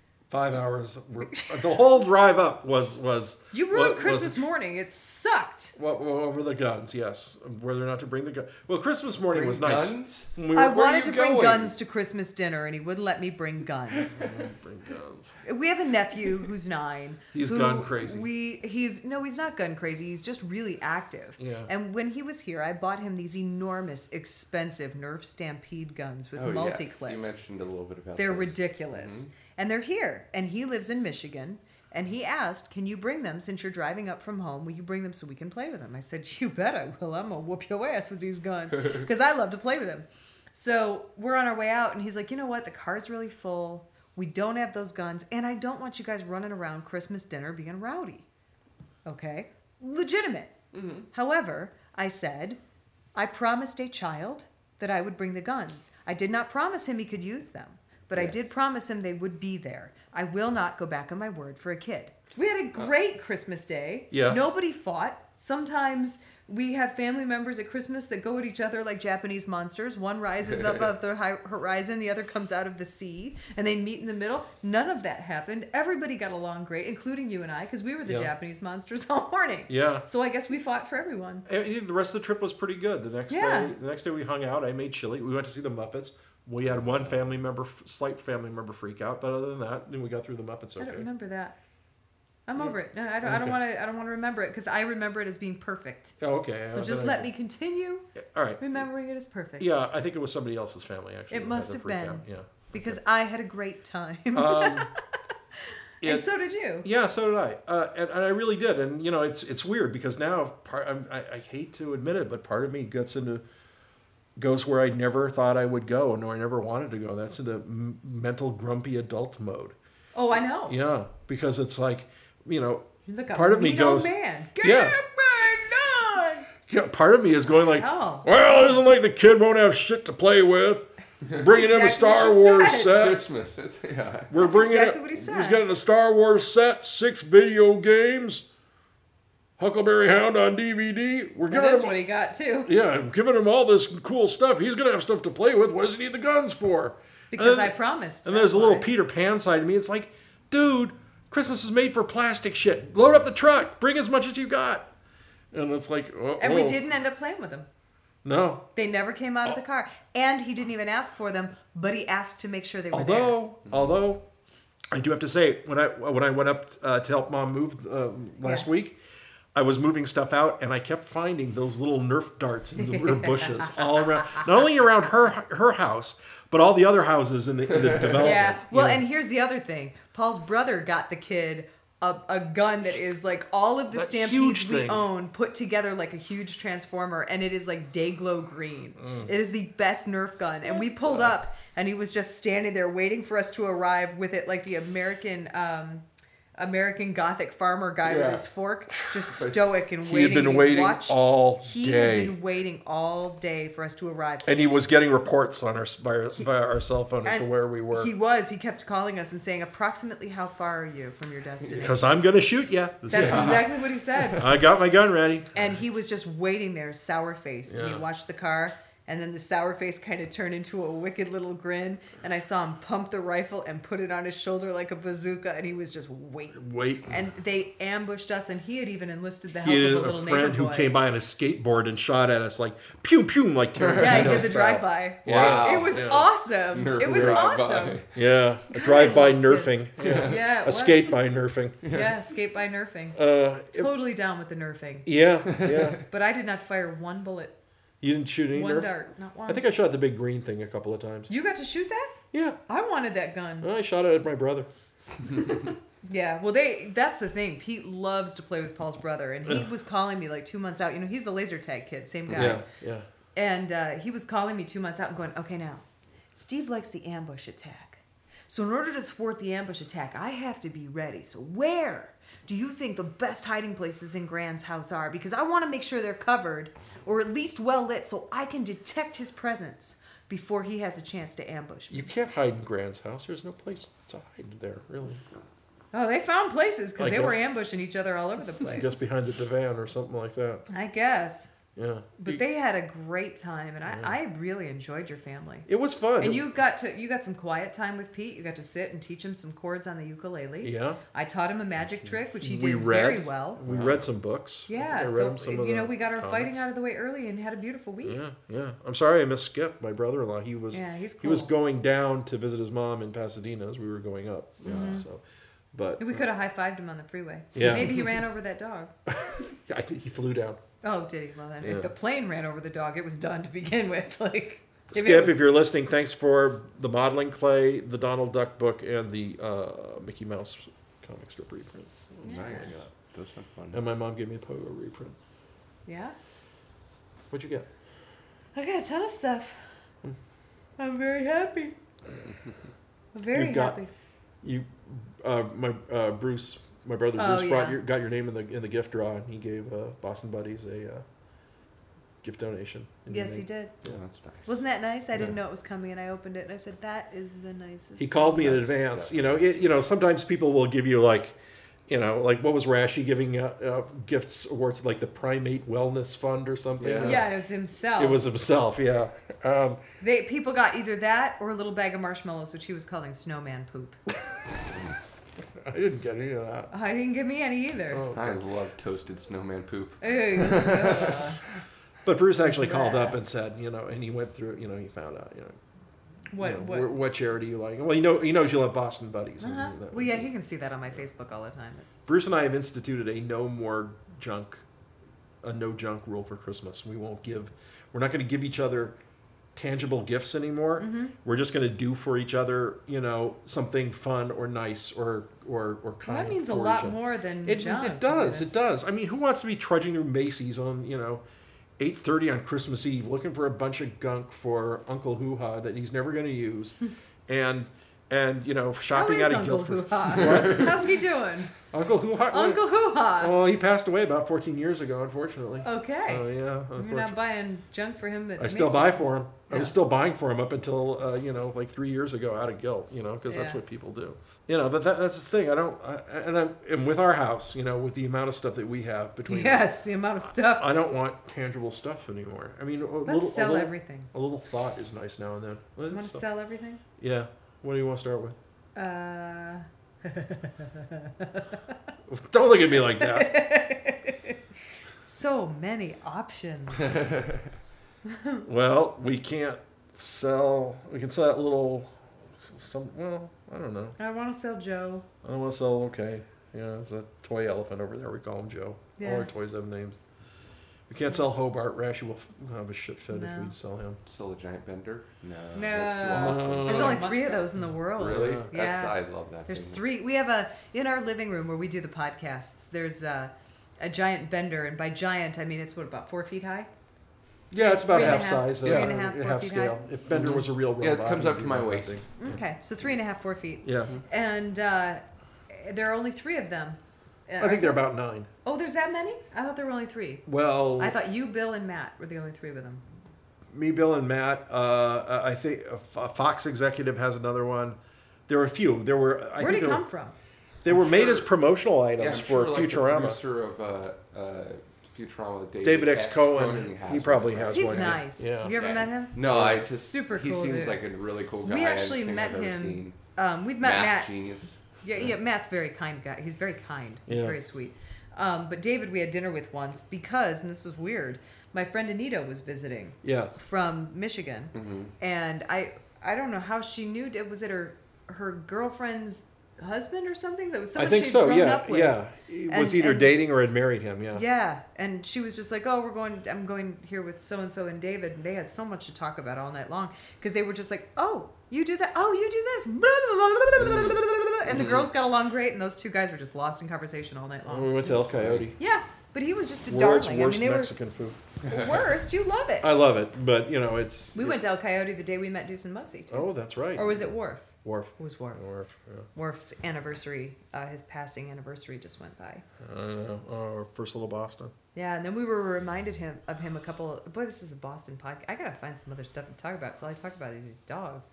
Speaker 1: 5 hours. The whole drive up was.
Speaker 3: You ruined Christmas morning. It sucked.
Speaker 1: Over the guns, yes. Whether or not to bring the gun. Well, Christmas morning was nice.
Speaker 4: Guns?
Speaker 3: I wanted to bring guns to Christmas dinner, and he wouldn't let me bring guns.
Speaker 1: Bring guns.
Speaker 3: We have a nephew who's 9.
Speaker 1: He's gun crazy.
Speaker 3: He's not gun crazy. He's just really active.
Speaker 1: Yeah.
Speaker 3: And when he was here, I bought him these enormous, expensive Nerf Stampede guns with multi-clips.
Speaker 4: You mentioned a little bit about
Speaker 3: They're
Speaker 4: those.
Speaker 3: ridiculous.
Speaker 4: Mm-hmm.
Speaker 3: And they're here. And he lives in Michigan. And he asked, can you bring them since you're driving up from home? Will you bring them so we can play with them? I said, you bet I will. I'm going to whoop your ass with these guns. Because I love to play with them. So we're on our way out. And he's like, you know what? The car's really full. We don't have those guns. And I don't want you guys running around Christmas dinner being rowdy. Okay? Legitimate. Mm-hmm. However, I said, I promised a child that I would bring the guns. I did not promise him he could use them. But I did promise him they would be there. I will not go back on my word for a kid. We had a great Christmas day.
Speaker 1: Yeah.
Speaker 3: Nobody fought. Sometimes we have family members at Christmas that go at each other like Japanese monsters. One rises up out of the horizon, the other comes out of the sea, and they meet in the middle. None of that happened. Everybody got along great, including you and I, because we were the Japanese monsters all morning.
Speaker 1: Yeah.
Speaker 3: So I guess we fought for everyone.
Speaker 1: The rest of the trip was pretty good. The next day we hung out. I made chili. We went to see the Muppets. We had one slight family member freak out, but other than that, then we got through the Muppets okay.
Speaker 3: I don't remember that. I'm over it. No, I don't want to remember it because I remember it as being perfect.
Speaker 1: Oh, okay.
Speaker 3: So just let me continue.
Speaker 1: All right.
Speaker 3: Remembering it as perfect.
Speaker 1: Yeah, I think it was somebody else's family actually.
Speaker 3: It must have been.
Speaker 1: Out. Yeah.
Speaker 3: Because I had a great time. And so did you.
Speaker 1: Yeah, so did I. And I really did. And it's weird because now I hate to admit it, but part of me goes where I never thought I would go, nor I never wanted to go. That's into mental grumpy adult mode.
Speaker 3: Oh, I know.
Speaker 1: Yeah, because it's like,
Speaker 3: Look
Speaker 1: part of me goes,
Speaker 3: man.
Speaker 1: Yeah, part of me is going like,
Speaker 3: hell.
Speaker 1: well, it isn't like the kid won't have shit to play with. Bringing in a Star Wars set.
Speaker 4: Christmas.
Speaker 1: We're bringing
Speaker 3: exactly what he said.
Speaker 1: He's getting a Star Wars set, 6 video games, Huckleberry Hound on DVD.
Speaker 3: That's what he got too.
Speaker 1: Yeah, giving him all this cool stuff. He's gonna have stuff to play with. What does he need the guns for?
Speaker 3: Because I promised.
Speaker 1: And there's a little Peter Pan side to me. It's like, dude, Christmas is made for plastic shit. Load up the truck. Bring as much as you got. And it's like,
Speaker 3: and we didn't end up playing with them.
Speaker 1: No.
Speaker 3: They never came out of the car. And he didn't even ask for them, but he asked to make sure they were there.
Speaker 1: Although, I do have to say, when I went up to help Mom move last week, I was moving stuff out, and I kept finding those little Nerf darts in the rear bushes all around. Not only around her house, but all the other houses in the development.
Speaker 3: Yeah. Well, and here's the other thing. Paul's brother got the kid a gun that is like all of the Stampedes we own put together like a huge transformer, and it is like Dayglow green. It is the best Nerf gun. And we pulled up, and he was just standing there waiting for us to arrive with it like the American Gothic farmer guy with his fork, just stoic and waiting.
Speaker 1: He had been waiting all day.
Speaker 3: He had been waiting all day for us to arrive.
Speaker 1: And he was getting reports on via our cell phone as to where we were.
Speaker 3: He kept calling us and saying, approximately how far are you from your destination?
Speaker 1: Because I'm going to shoot you.
Speaker 3: That's exactly what he said.
Speaker 1: I got my gun ready.
Speaker 3: And he was just waiting there, sour-faced. And he watched the car. And then the sour face kind of turned into a wicked little grin. And I saw him pump the rifle and put it on his shoulder like a bazooka. And he was just waiting. And they ambushed us. And he had even enlisted the help of a little neighbor boy. He had a friend who came
Speaker 1: by on a skateboard and shot at us like, pew, pew, like Tarantino.
Speaker 3: Yeah, he did the drive-by.
Speaker 1: Wow.
Speaker 3: It was awesome. It was awesome.
Speaker 1: Yeah, a drive-by nerfing.
Speaker 3: Yeah,
Speaker 1: a skate-by nerfing.
Speaker 3: Yeah, skate-by nerfing. Totally down with the nerfing.
Speaker 1: Yeah.
Speaker 3: But I did not fire one bullet.
Speaker 1: You didn't shoot any
Speaker 3: One dart, not one.
Speaker 1: I think I shot the big green thing a couple of times.
Speaker 3: You got to shoot that?
Speaker 1: Yeah.
Speaker 3: I wanted that gun.
Speaker 1: I shot it at my brother.
Speaker 3: Yeah, well, that's the thing. Pete loves to play with Paul's brother, and he was calling me like 2 months out. He's the laser tag kid, same guy.
Speaker 1: Yeah.
Speaker 3: And he was calling me 2 months out and going, okay, now, Steve likes the ambush attack. So in order to thwart the ambush attack, I have to be ready. So where do you think the best hiding places in Grant's house are? Because I want to make sure they're covered, or at least well lit, so I can detect his presence before he has a chance to ambush me.
Speaker 1: You can't hide in Grant's house. There's no place to hide there, really.
Speaker 3: Oh, they found places because they were ambushing each other all over the place.
Speaker 1: Just behind the divan or something like that.
Speaker 3: I guess.
Speaker 1: Yeah.
Speaker 3: But they had a great time, and I really enjoyed your family.
Speaker 1: It was fun.
Speaker 3: And you got some quiet time with Pete. You got to sit and teach him some chords on the ukulele.
Speaker 1: Yeah.
Speaker 3: I taught him a magic trick, which he did very well.
Speaker 1: We read some books.
Speaker 3: Yeah. We got our fighting out of the way early and had a beautiful week.
Speaker 1: Yeah. I'm sorry I missed Skip, my brother-in-law. He's cool. He was going down to visit his mom in Pasadena as we were going up.
Speaker 3: Mm-hmm.
Speaker 1: So. But
Speaker 3: we could have high-fived him on the freeway.
Speaker 1: Yeah.
Speaker 3: Maybe he ran over that dog.
Speaker 1: I think he flew down.
Speaker 3: Oh, did he? Well, then, if the plane ran over the dog, it was done to begin with.
Speaker 1: Skip, if you're listening, thanks for the modeling clay, the Donald Duck book, and the Mickey Mouse comic strip reprints.
Speaker 4: Nice. Those are fun.
Speaker 1: And my mom gave me a Pogo reprint.
Speaker 3: Yeah?
Speaker 1: What'd you get?
Speaker 3: I got a ton of stuff. I'm very happy. I'm very happy.
Speaker 1: Bruce, my brother Bruce, got your name in the gift draw, and he gave Boston Buddies a gift donation.
Speaker 3: Yes, he did.
Speaker 4: Yeah, that's nice.
Speaker 3: Wasn't that nice? I didn't know it was coming, and I opened it, and I said, "That is the nicest."
Speaker 1: He called me in advance. Sometimes people will give you like what was Rashi giving gifts awards, like the Primate Wellness Fund or something?
Speaker 3: Yeah, it was himself.
Speaker 1: It was himself, yeah.
Speaker 3: People got either that or a little bag of marshmallows, which he was calling snowman poop.
Speaker 1: I didn't get any of that.
Speaker 3: I didn't get me any either.
Speaker 1: Oh, okay.
Speaker 4: I love toasted snowman poop.
Speaker 1: But Bruce actually called up and said, and he went through, he found out, what charity you like. Well, he knows you love Boston Buddies.
Speaker 3: Uh-huh. Well, yeah, he can see that on my Facebook all the time.
Speaker 1: Bruce and I have instituted a no junk rule for Christmas. We're not going to give each other tangible gifts anymore. Mm-hmm. We're just going to do for each other, something fun or nice or kind.
Speaker 3: That means a lot more than junk.
Speaker 1: It does. I mean, who wants to be trudging through Macy's on 8:30 on Christmas Eve looking for a bunch of gunk for Uncle Hoo-Ha that he's never going to use, and And, shopping at a Guildford.
Speaker 3: Uncle Hoo-Ha? How's he doing?
Speaker 1: Uncle Hoo-Ha?
Speaker 3: Uncle Hoo-Ha.
Speaker 1: Well, he passed away about 14 years ago, unfortunately.
Speaker 3: Okay.
Speaker 1: So, yeah.
Speaker 3: You're not buying junk for him.
Speaker 1: I still buy for him. Yeah. I was still buying for him up until, like 3 years ago out of guilt, because that's what people do. But that's the thing. And with our house, with the amount of stuff that we have between
Speaker 3: Yes, the amount of stuff.
Speaker 1: I don't want tangible stuff anymore. I mean,
Speaker 3: Let's sell everything.
Speaker 1: A little thought is nice now and then.
Speaker 3: You want to sell everything?
Speaker 1: Yeah. What do you want to start with? Don't look at me like that.
Speaker 3: So many options.
Speaker 1: Well, we can't sell. We can sell that little. Well, I don't know.
Speaker 3: I want to sell Joe.
Speaker 1: I want to sell. Okay. Yeah, it's a toy elephant over there. We call him Joe.
Speaker 3: Yeah.
Speaker 1: All our toys have names. We can't sell Hobart. Rashi will have a shit fit if we sell him.
Speaker 4: Sell a giant bender? No.
Speaker 3: No.
Speaker 4: That's too awesome.
Speaker 3: There's only 3 of those in the world.
Speaker 4: Really?
Speaker 3: Yeah.
Speaker 4: I love that.
Speaker 3: There's
Speaker 4: thing.
Speaker 3: 3. We have in our living room where we do the podcasts, there's a giant bender. And by giant, I mean, it's about 4 feet high?
Speaker 1: Yeah, it's about
Speaker 3: 3.5
Speaker 1: half size.
Speaker 3: 3.5, 4 feet
Speaker 1: scale.
Speaker 3: high.
Speaker 1: If Bender was a real robot.
Speaker 4: Yeah, it comes up to my waist.
Speaker 3: Okay, so 3.5, 4 feet.
Speaker 1: Yeah.
Speaker 3: And there are only 3 of them.
Speaker 1: I think they're about 9.
Speaker 3: Oh, there's that many? I thought there were only 3.
Speaker 1: Well,
Speaker 3: I thought you, Bill, and Matt were the only 3 of them.
Speaker 1: Me, Bill, and Matt. I think a Fox executive has another one. There were a few.
Speaker 3: Where'd it come from?
Speaker 1: They were made as promotional items for Futurama.
Speaker 4: The producer of Futurama,
Speaker 1: David X. Cohen. He probably has one.
Speaker 3: He's nice.
Speaker 1: Yeah.
Speaker 3: Have you ever met him?
Speaker 4: No, I just
Speaker 3: super cool.
Speaker 4: He seems
Speaker 3: dude.
Speaker 4: like a really cool guy.
Speaker 3: We actually met him. We've met Matt.
Speaker 4: Genius.
Speaker 3: Yeah, Matt's a very kind guy. He's very kind. He's very sweet. But David, we had dinner with once because, and this was weird, my friend Anita was visiting.
Speaker 1: Yeah.
Speaker 3: From Michigan, and I don't know how she knew. Was it her girlfriend's husband or something? That was someone she'd grown up with.
Speaker 1: Yeah. He was either dating or had married him. Yeah.
Speaker 3: Yeah, and she was just like, "Oh, I'm going here with so and so and David," and they had so much to talk about all night long because they were just like, "Oh, you do that? Oh, you do this?" And the girls got along great, and those 2 guys were just lost in conversation all night long.
Speaker 1: We went to El Coyote.
Speaker 3: Yeah, but he was just a darling.
Speaker 1: Worst
Speaker 3: they
Speaker 1: Mexican food.
Speaker 3: Worst, you love it.
Speaker 1: I love it, but it's.
Speaker 3: We went to El Coyote the day we met Deuce and Muggsy too.
Speaker 1: Oh, that's right.
Speaker 3: Or was it Worf?
Speaker 1: Worf.
Speaker 3: It was Worf.
Speaker 1: Worf. Yeah.
Speaker 3: Worf's anniversary, his passing anniversary just went by.
Speaker 1: I don't know. Oh, First Little Boston.
Speaker 3: Yeah, and then we were reminded of him a couple. Boy, this is a Boston podcast. I gotta find some other stuff to talk about. So all I talk about is these dogs.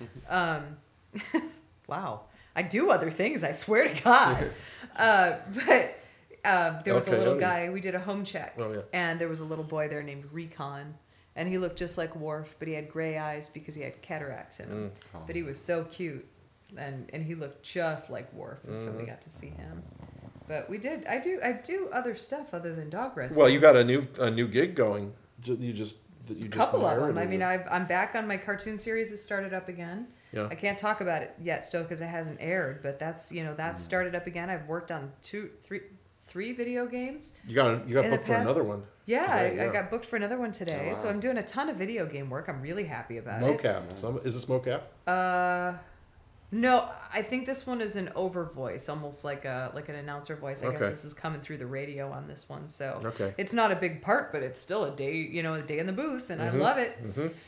Speaker 3: Wow, I do other things. I swear to God. But there was a little guy. We did a home check, and there was a little boy there named Recon. And he looked just like Worf, but he had gray eyes because he had cataracts in him. But he was so cute, and he looked just like Worf, and so we got to see him. But we did. I do other stuff other than dog rescue.
Speaker 1: Well, you got a new gig going. You just
Speaker 3: couple of them. I mean, I'm back on my cartoon series. Has started up again.
Speaker 1: Yeah.
Speaker 3: I can't talk about it yet still because it hasn't aired, but that's started up again. I've worked on 3 video games.
Speaker 1: You got booked for another one.
Speaker 3: Yeah, I got booked for another one today. Oh, wow. So I'm doing a ton of video game work. I'm really happy about it.
Speaker 1: Mocap. Is this mocap?
Speaker 3: No, I think this one is an over voice, almost like an announcer voice. I guess this is coming through the radio on this one. So it's not a big part, but it's still a day in the booth, and I love it.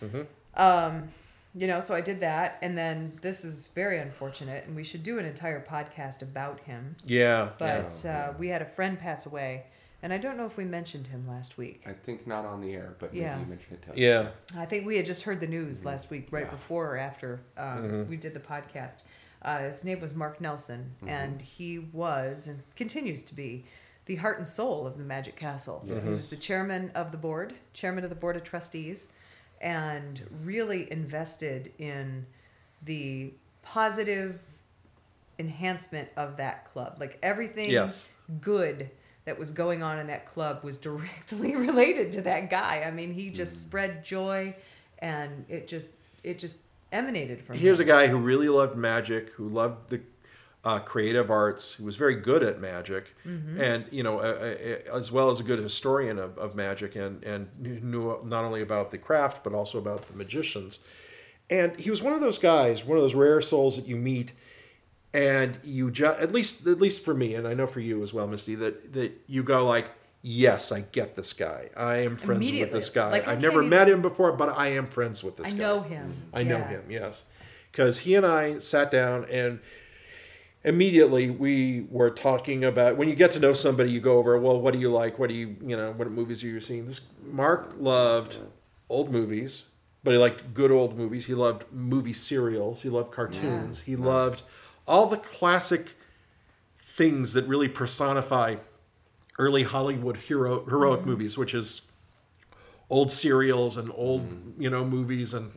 Speaker 3: So I did that, and then this is very unfortunate, and we should do an entire podcast about him.
Speaker 1: Yeah.
Speaker 3: But we had a friend pass away, and I don't know if we mentioned him last week.
Speaker 4: I think not on the air, but maybe you mentioned it to us.
Speaker 1: Yeah.
Speaker 3: I think we had just heard the news last week, right before or after we did the podcast. His name was Mark Nelson, and he was and continues to be the heart and soul of the Magic Castle. He was the chairman of the board of trustees, and really invested in the positive enhancement of that club. Like everything good that was going on in that club was directly related to that guy. I mean, he just spread joy, and it just emanated from him.
Speaker 1: Here's a guy who really loved magic, who loved the creative arts, who was very good at magic, and as well as a good historian of magic, and knew not only about the craft but also about the magicians. And he was one of those guys, one of those rare souls that you meet, and you just at least for me, and I know for you as well, Misty, that you go like, yes, I get this guy. I am friends with this guy. I've never met him before, but I am friends with this guy.
Speaker 3: I know him.
Speaker 1: I know him, yes. because he and I sat down and immediately we were talking about, when you get to know somebody, you go over, well, what do you like? What movies are you seeing? Mark loved old movies, but he liked good old movies. He loved movie serials. He loved cartoons. He loved all the classic things that really personify early Hollywood heroic movies, which is old serials and old, movies and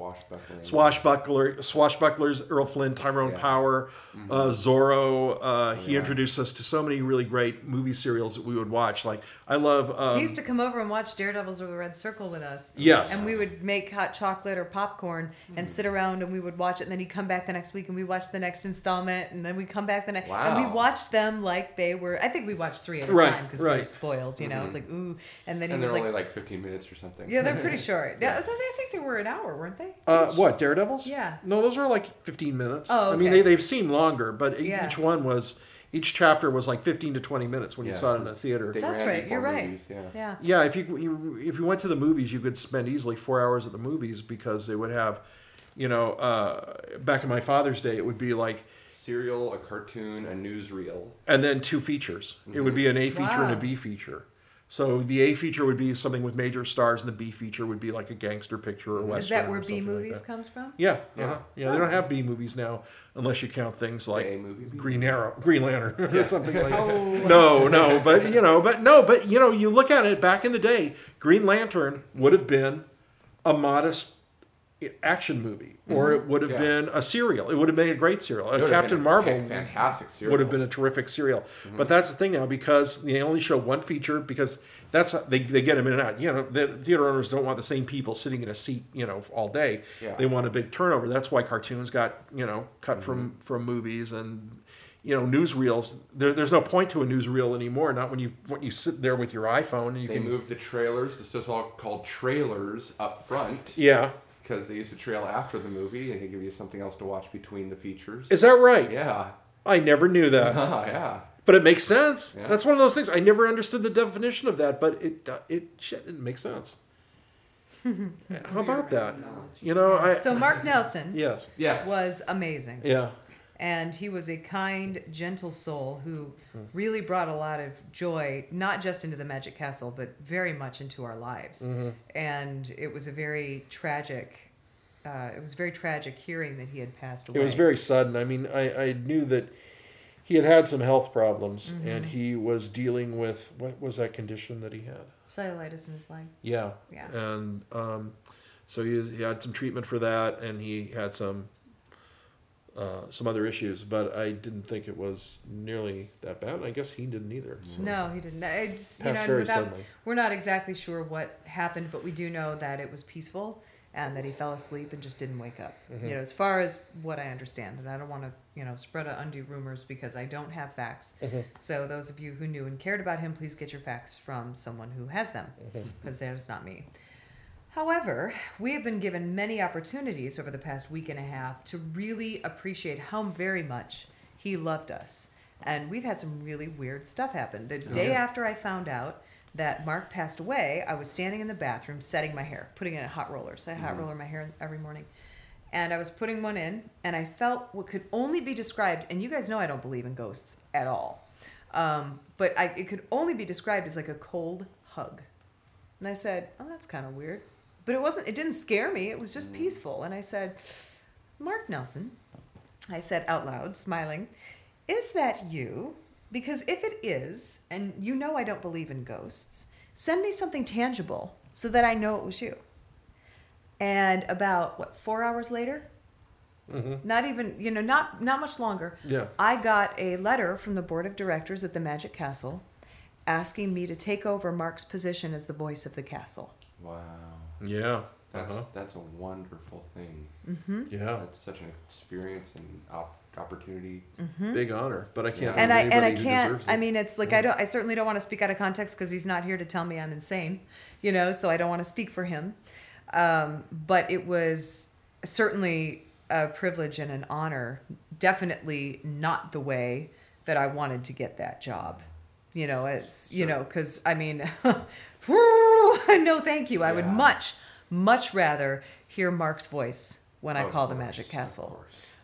Speaker 1: swashbucklers, Errol Flynn, Tyrone Power, Zorro. He introduced us to so many really great movie serials that we would watch. Like, I love...
Speaker 3: he used to come over and watch Daredevils of the Red Circle with us.
Speaker 1: Yes.
Speaker 3: And we would make hot chocolate or popcorn and sit around and we would watch it. And then he'd come back the next week and we'd watch the next installment. And then we'd come back the next...
Speaker 4: Wow.
Speaker 3: And we watched them like they were... I think we watched 3 at a time because we were spoiled, It's like, ooh. And then he was
Speaker 4: like... And they're only like 15 minutes or something.
Speaker 3: Yeah, they're pretty short. I think they were an hour, weren't they?
Speaker 1: What, Daredevils?
Speaker 3: Yeah.
Speaker 1: No, those were like 15 minutes.
Speaker 3: Oh, okay.
Speaker 1: I mean, they've seemed longer, but each chapter was like 15 to 20 minutes when you saw it in the theater.
Speaker 3: That's right. You're right.
Speaker 4: Movies,
Speaker 1: yeah. If you went to the movies, you could spend easily 4 hours at the movies because they would have, back in my father's day, it would be like
Speaker 4: serial, a cartoon, a newsreel,
Speaker 1: and then 2 features. It would be an A feature and a B feature. So the A feature would be something with major stars, and the B feature would be like a gangster picture or western.
Speaker 3: Is that where B movies comes from?
Speaker 1: Yeah, they don't have B movies now, unless you count things like Green Lantern, or something like that. No, but you look at it back in the day, Green Lantern would have been a modest action movie, or it would have been a serial. It would have been a great serial. Captain Marvel,
Speaker 4: fantastic serial,
Speaker 1: would have been a terrific serial. But that's the thing now, because they only show one feature, because that's they get them in and out. The theater owners don't want the same people sitting in a seat, all day. Yeah. They want a big turnover. That's why cartoons got cut from movies, and newsreels. There's no point to a newsreel anymore. Not when you sit there with your iPhone and
Speaker 4: they move the trailers, the so-called trailers up front.
Speaker 1: Yeah.
Speaker 4: Because they used to trail after the movie, and they give you something else to watch between the features.
Speaker 1: Is that right?
Speaker 4: Yeah.
Speaker 1: I never knew that.
Speaker 4: Yeah.
Speaker 1: But it makes sense.
Speaker 4: Yeah.
Speaker 1: That's one of those things. I never understood the definition of that, but it makes sense. How about that?
Speaker 3: So Mark Nelson
Speaker 1: yes.
Speaker 3: was amazing.
Speaker 1: Yeah.
Speaker 3: And he was a kind, gentle soul who really brought a lot of joy, not just into the Magic Castle, but very much into our lives. Mm-hmm. And it was a very tragic, hearing that he had passed away.
Speaker 1: It was very sudden. I mean, I knew that he had some health problems, and he was dealing with, what was that condition that he had?
Speaker 3: Cellulitis in his leg.
Speaker 1: Yeah. And so he had some treatment for that, and he had some other issues, but I didn't think it was nearly that bad. I guess he didn't either. So.
Speaker 3: No, he didn't. I just,
Speaker 1: very suddenly.
Speaker 3: We're not exactly sure what happened, but we do know that it was peaceful and that he fell asleep and just didn't wake up. Mm-hmm. As far as what I understand, and I don't want to, spread undue rumors because I don't have facts. Mm-hmm. So those of you who knew and cared about him, please get your facts from someone who has them, because there's not me. However, we have been given many opportunities over the past week and a half to really appreciate how very much he loved us. And we've had some really weird stuff happen. The day after I found out that Mark passed away, I was standing in the bathroom setting my hair, putting in a hot roller. So I hot roller my hair every morning. And I was putting one in, and I felt what could only be described, and you guys know I don't believe in ghosts at all, but it could only be described as like a cold hug. And I said, oh, that's kind of weird. But it didn't scare me. It was just peaceful. And I said, Mark Nelson, I said out loud, smiling, is that you? Because if it is, and I don't believe in ghosts, send me something tangible so that I know it was you. And about, 4 hours later? Mm-hmm. Not even, not much longer.
Speaker 1: Yeah.
Speaker 3: I got a letter from the board of directors at the Magic Castle asking me to take over Mark's position as the voice of the castle.
Speaker 4: Wow.
Speaker 1: Yeah.
Speaker 4: That's a wonderful thing.
Speaker 3: Mm-hmm.
Speaker 1: Yeah.
Speaker 4: That's such an experience and opportunity.
Speaker 3: Mm-hmm.
Speaker 1: Big honor, but I can't.
Speaker 3: And I can't. I mean, it's like I certainly don't want to speak out of context because he's not here to tell me I'm insane, so I don't want to speak for him. But it was certainly a privilege and an honor. Definitely not the way that I wanted to get that job. Because I mean, no, thank you. I would much rather hear Mark's voice when I call the Magic Castle.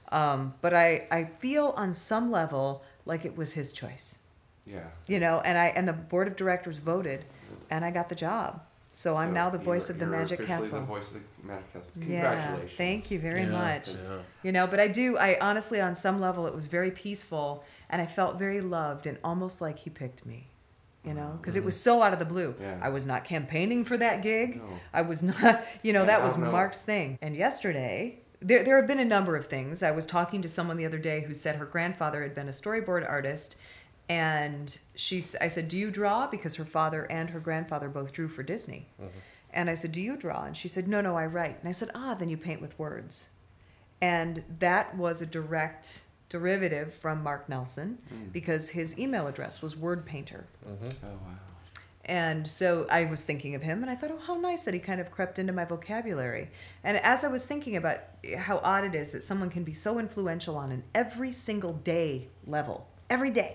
Speaker 3: But I feel on some level like it was his choice.
Speaker 4: Yeah.
Speaker 3: You know, and the board of directors voted, and I got the job. So I'm now the voice of the Magic Castle.
Speaker 4: The voice of the Magic Castle. Congratulations.
Speaker 3: Yeah, thank you very much.
Speaker 1: Yeah.
Speaker 3: You know, but I honestly, on some level, it was very peaceful, and I felt very loved, and almost like he picked me. You know, because it was so out of the blue.
Speaker 4: Yeah.
Speaker 3: I was not campaigning for that gig.
Speaker 4: No.
Speaker 3: I was not, that was Mark's thing. And yesterday, there have been a number of things. I was talking to someone the other day who said her grandfather had been a storyboard artist. And I said, do you draw? Because her father and her grandfather both drew for Disney. Mm-hmm. And I said, do you draw? And she said, no, I write. And I said, then you paint with words. And that was a direct derivative from Mark Nelson because his email address was Word Painter.
Speaker 4: Mm-hmm. Oh, wow.
Speaker 3: And so I was thinking of him, and I thought, how nice that he kind of crept into my vocabulary. And as I was thinking about how odd it is that someone can be so influential on an every single day level, every day,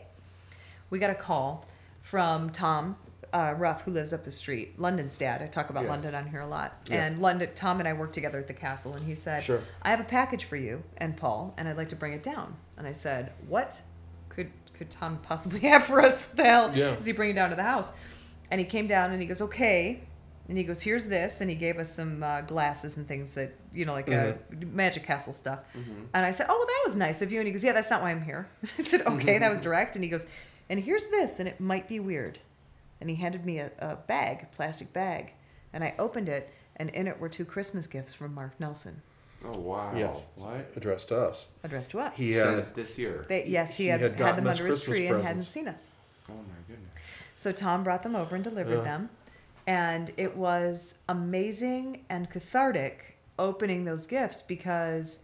Speaker 3: we got a call from Tom Ruff, who lives up the street, London's dad. I talk about London on here a lot. Yeah. And Tom and I worked together at the castle, and he said, sure, I have a package for you and Paul, and I'd like to bring it down. And I said, what could Tom possibly have for us? What the hell is he bringing down to the house? And he came down, and he goes, okay. And he goes, here's this. And he gave us some glasses and things that, like Magic Castle stuff. Mm-hmm. And I said, oh, well, that was nice of you. And he goes, yeah, that's not why I'm here. I said, okay, that was direct. And he goes, and here's this, and it might be weird. And he handed me a plastic bag. And I opened it, and in it were 2 Christmas gifts from Mark Nelson.
Speaker 4: Oh, wow.
Speaker 1: Yes.
Speaker 4: What?
Speaker 1: Addressed to us.
Speaker 3: Addressed to us.
Speaker 4: He had this year.
Speaker 3: He had them under his tree and hadn't seen us.
Speaker 4: Oh, my goodness.
Speaker 3: So Tom brought them over and delivered them. And it was amazing and cathartic opening those gifts because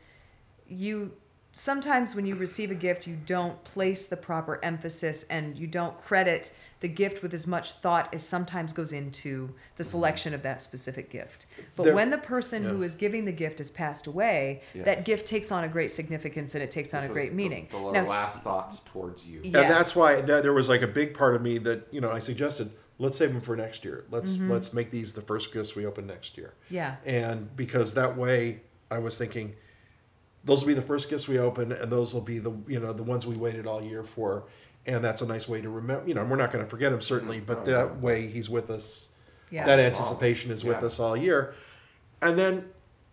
Speaker 3: sometimes when you receive a gift, you don't place the proper emphasis and you don't credit the gift with as much thought as sometimes goes into the selection of that specific gift. But when the person who is giving the gift has passed away, that gift takes on a great significance and it takes on a great meaning.
Speaker 4: The last thoughts towards you.
Speaker 1: Yes. And that's why there was like a big part of me that, I suggested, let's save them for next year. Let's make these the first gifts we open next year.
Speaker 3: Yeah.
Speaker 1: And because that way I was thinking, those will be the first gifts we open, and those will be the the ones we waited all year for, and that's a nice way to remember. We're not going to forget him certainly, but that way he's with us. Yeah. That anticipation is with us all year, and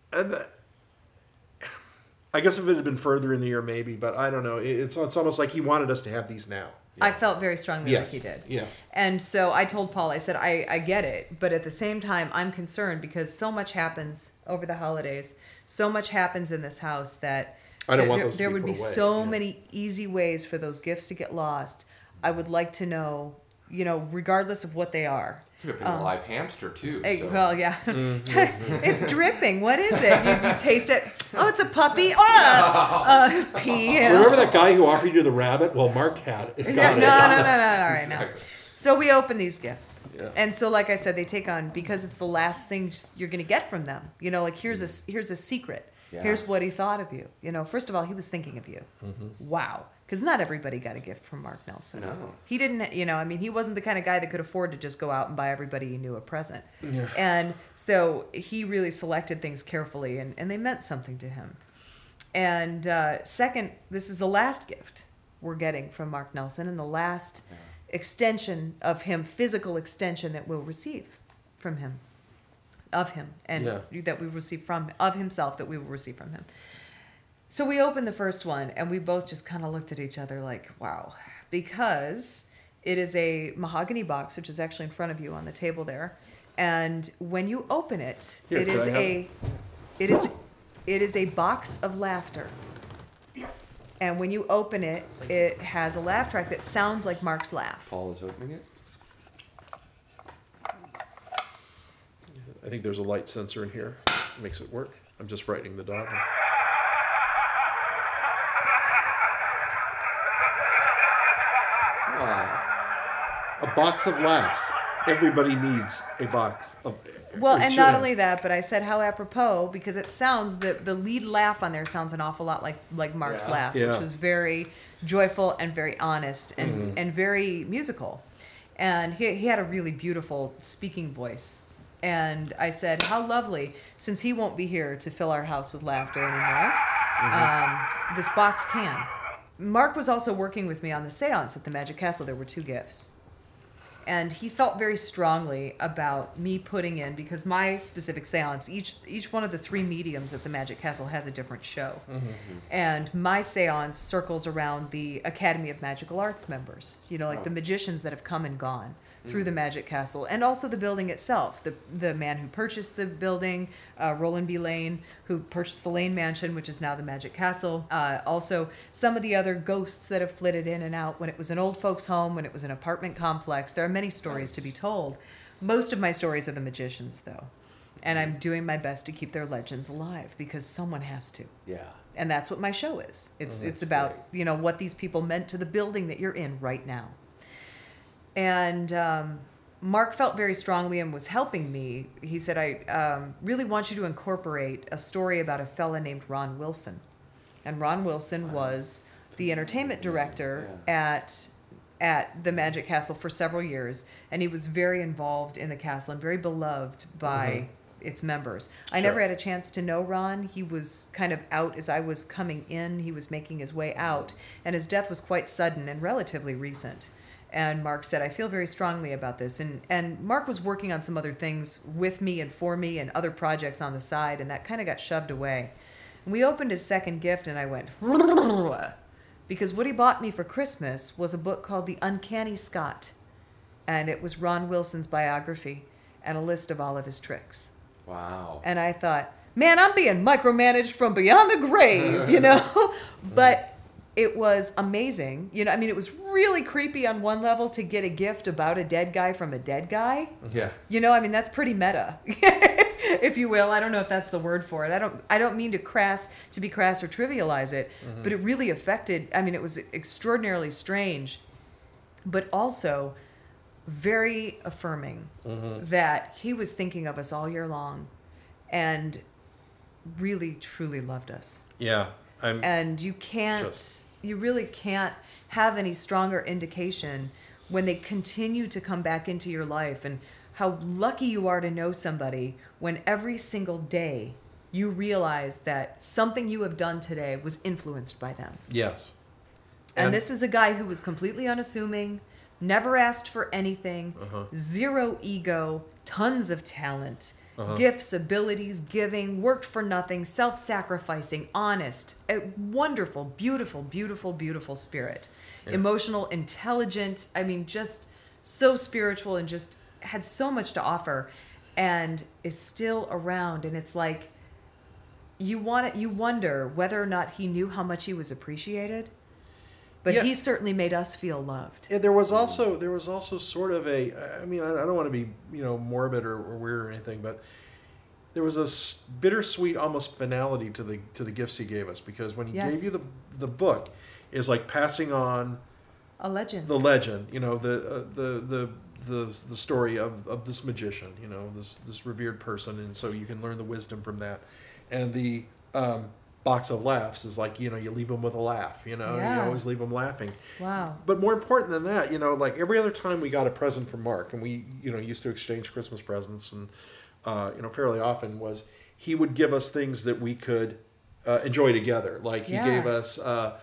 Speaker 1: I guess if it had been further in the year, maybe, but I don't know. It's almost like he wanted us to have these now.
Speaker 3: Yeah. I felt very strongly like he did.
Speaker 1: Yes.
Speaker 3: And so I told Paul, I said, I get it, but at the same time, I'm concerned because so much happens over the holidays. So much happens in this house that
Speaker 1: I don't want those
Speaker 3: there
Speaker 1: to be
Speaker 3: would be
Speaker 1: put away.
Speaker 3: so many easy ways for those gifts to get lost. I would like to know, regardless of what they are.
Speaker 4: Could have been a live hamster too.
Speaker 3: Well, yeah. Mm-hmm. It's dripping. What is it? You taste it. Oh, it's a puppy. Oh, pee.
Speaker 1: Remember that guy who offered you the rabbit? Well, Mark had it.
Speaker 3: No. All right, no. So we open these gifts. Yeah. And so, like I said, they take on, because it's the last thing you're going to get from them. Like here's a secret. Yeah. Here's what he thought of you. First of all, he was thinking of you. Mm-hmm. Wow. Because not everybody got a gift from Mark Nelson.
Speaker 4: No.
Speaker 3: He didn't, he wasn't the kind of guy that could afford to just go out and buy everybody he knew a present.
Speaker 1: Yeah.
Speaker 3: And so he really selected things carefully, and they meant something to him. And second, this is the last gift we're getting from Mark Nelson, and the last extension of him, physical extension that we'll receive from him, of him, and that we receive of himself that we will receive from him. So we opened the first one, and we both just kind of looked at each other like, wow, because it is a mahogany box, which is actually in front of you on the table there. And when you open it, it is a box of laughter. And when you open it, it has a laugh track that sounds like Mark's laugh.
Speaker 4: Paul is opening it.
Speaker 1: I think there's a light sensor in here. It makes it work. I'm just frightening the dog.
Speaker 4: Wow.
Speaker 1: A box of laughs. Everybody needs a box of.
Speaker 3: Well, and not only that, but I said how apropos, because it sounds, the lead laugh on there sounds an awful lot like Mark's laugh, which was very joyful and very honest and very musical. And he had a really beautiful speaking voice. And I said, how lovely, since he won't be here to fill our house with laughter anymore, this box can. Mark was also working with me on the seance at the Magic Castle. There were 2 gifts. And he felt very strongly about me putting in, because my specific seance, each one of the 3 mediums at the Magic Castle has a different show. And my seance circles around the Academy of Magical Arts members, like the magicians that have come and gone through the Magic Castle, and also the building itself. The man who purchased the building, Roland B. Lane, who purchased the Lane Mansion, which is now the Magic Castle. Also, some of the other ghosts that have flitted in and out when it was an old folks' home, when it was an apartment complex. There are many stories to be told. Most of my stories are the magicians, though. And I'm doing my best to keep their legends alive, because someone has to.
Speaker 4: Yeah.
Speaker 3: And that's what my show is. It's about, what these people meant to the building that you're in right now. And Mark felt very strongly and was helping me. He said, I really want you to incorporate a story about a fella named Ron Wilson. And Ron Wilson was the entertainment director at the Magic Castle for several years. And he was very involved in the castle and very beloved by its members. I never had a chance to know Ron. He was kind of out as I was coming in. He was making his way out. And his death was quite sudden and relatively recent. And Mark said, I feel very strongly about this. And Mark was working on some other things with me and for me and other projects on the side, and that kind of got shoved away. And we opened his second gift, and I went, because what he bought me for Christmas was a book called The Uncanny Scot. And it was Ron Wilson's biography and a list of all of his tricks.
Speaker 4: Wow.
Speaker 3: And I thought, man, I'm being micromanaged from beyond the grave, But it was amazing. It was really creepy on one level to get a gift about a dead guy from a dead guy.
Speaker 4: Yeah.
Speaker 3: That's pretty meta, if you will. I don't know if that's the word for it. I don't mean to be crass or trivialize it, but it really affected. It was extraordinarily strange, but also very affirming that he was thinking of us all year long and really, truly loved us.
Speaker 1: Yeah.
Speaker 3: And you really can't have any stronger indication when they continue to come back into your life, and how lucky you are to know somebody when every single day you realize that something you have done today was influenced by them.
Speaker 1: Yes.
Speaker 3: And this is a guy who was completely unassuming, never asked for anything, zero ego, tons of talent. Gifts, abilities, giving, worked for nothing, self-sacrificing, honest, a wonderful, beautiful, beautiful, beautiful spirit. Yeah. Emotional, intelligent, just so spiritual, and just had so much to offer, and is still around. And it's like, you wonder whether or not he knew how much he was appreciated. But he certainly made us feel loved.
Speaker 1: And there was also sort of a, I don't want to be, morbid or weird or anything, but there was a bittersweet almost finality to the gifts he gave us, because when he gave you the book, is like passing on
Speaker 3: a legend.
Speaker 1: The legend, the story of this magician, this revered person, and so you can learn the wisdom from that. And the box of laughs is like, you leave them with a laugh, you always leave them laughing.
Speaker 3: Wow.
Speaker 1: But more important than that, like every other time we got a present from Mark, and we, used to exchange Christmas presents, and, fairly often, was he would give us things that we could enjoy together. Like he gave us,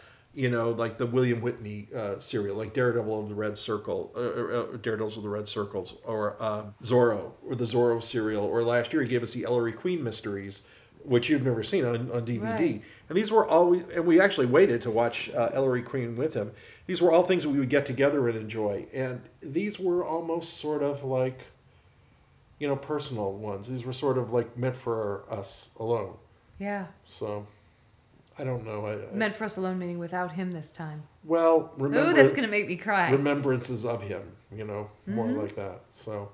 Speaker 1: like the William Whitney serial, like Daredevil of the Red Circle, Daredevils of the Red Circles, or Zorro, or the Zorro serial, or last year he gave us the Ellery Queen Mysteries, which you've never seen on DVD. Right. And these were always, and we actually waited to watch Ellery Queen with him. These were all things that we would get together and enjoy. And these were almost sort of like, personal ones. These were sort of like meant for us alone.
Speaker 3: Yeah.
Speaker 1: So, I don't know.
Speaker 3: Meant for us alone, meaning without him this time.
Speaker 1: Well,
Speaker 3: ooh, that's going to make me cry.
Speaker 1: Remembrances of him, more like that. So.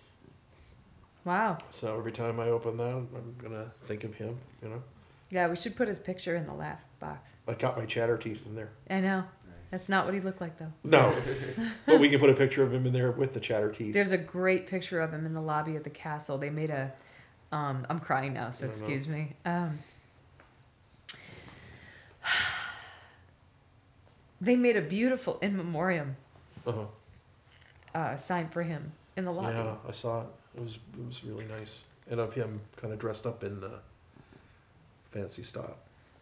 Speaker 3: Wow.
Speaker 1: So every time I open that, I'm going to think of him,
Speaker 3: Yeah, we should put his picture in the laugh box.
Speaker 1: I got my chatter teeth in there.
Speaker 3: I know. That's not what he looked like, though.
Speaker 1: No. But we can put a picture of him in there with the chatter teeth.
Speaker 3: There's a great picture of him in the lobby of the castle. They made a... I'm crying now, so excuse me. They made a beautiful in memoriam sign for him in the lobby.
Speaker 1: Yeah, I saw it. It was really nice, and of him kind of dressed up in fancy style,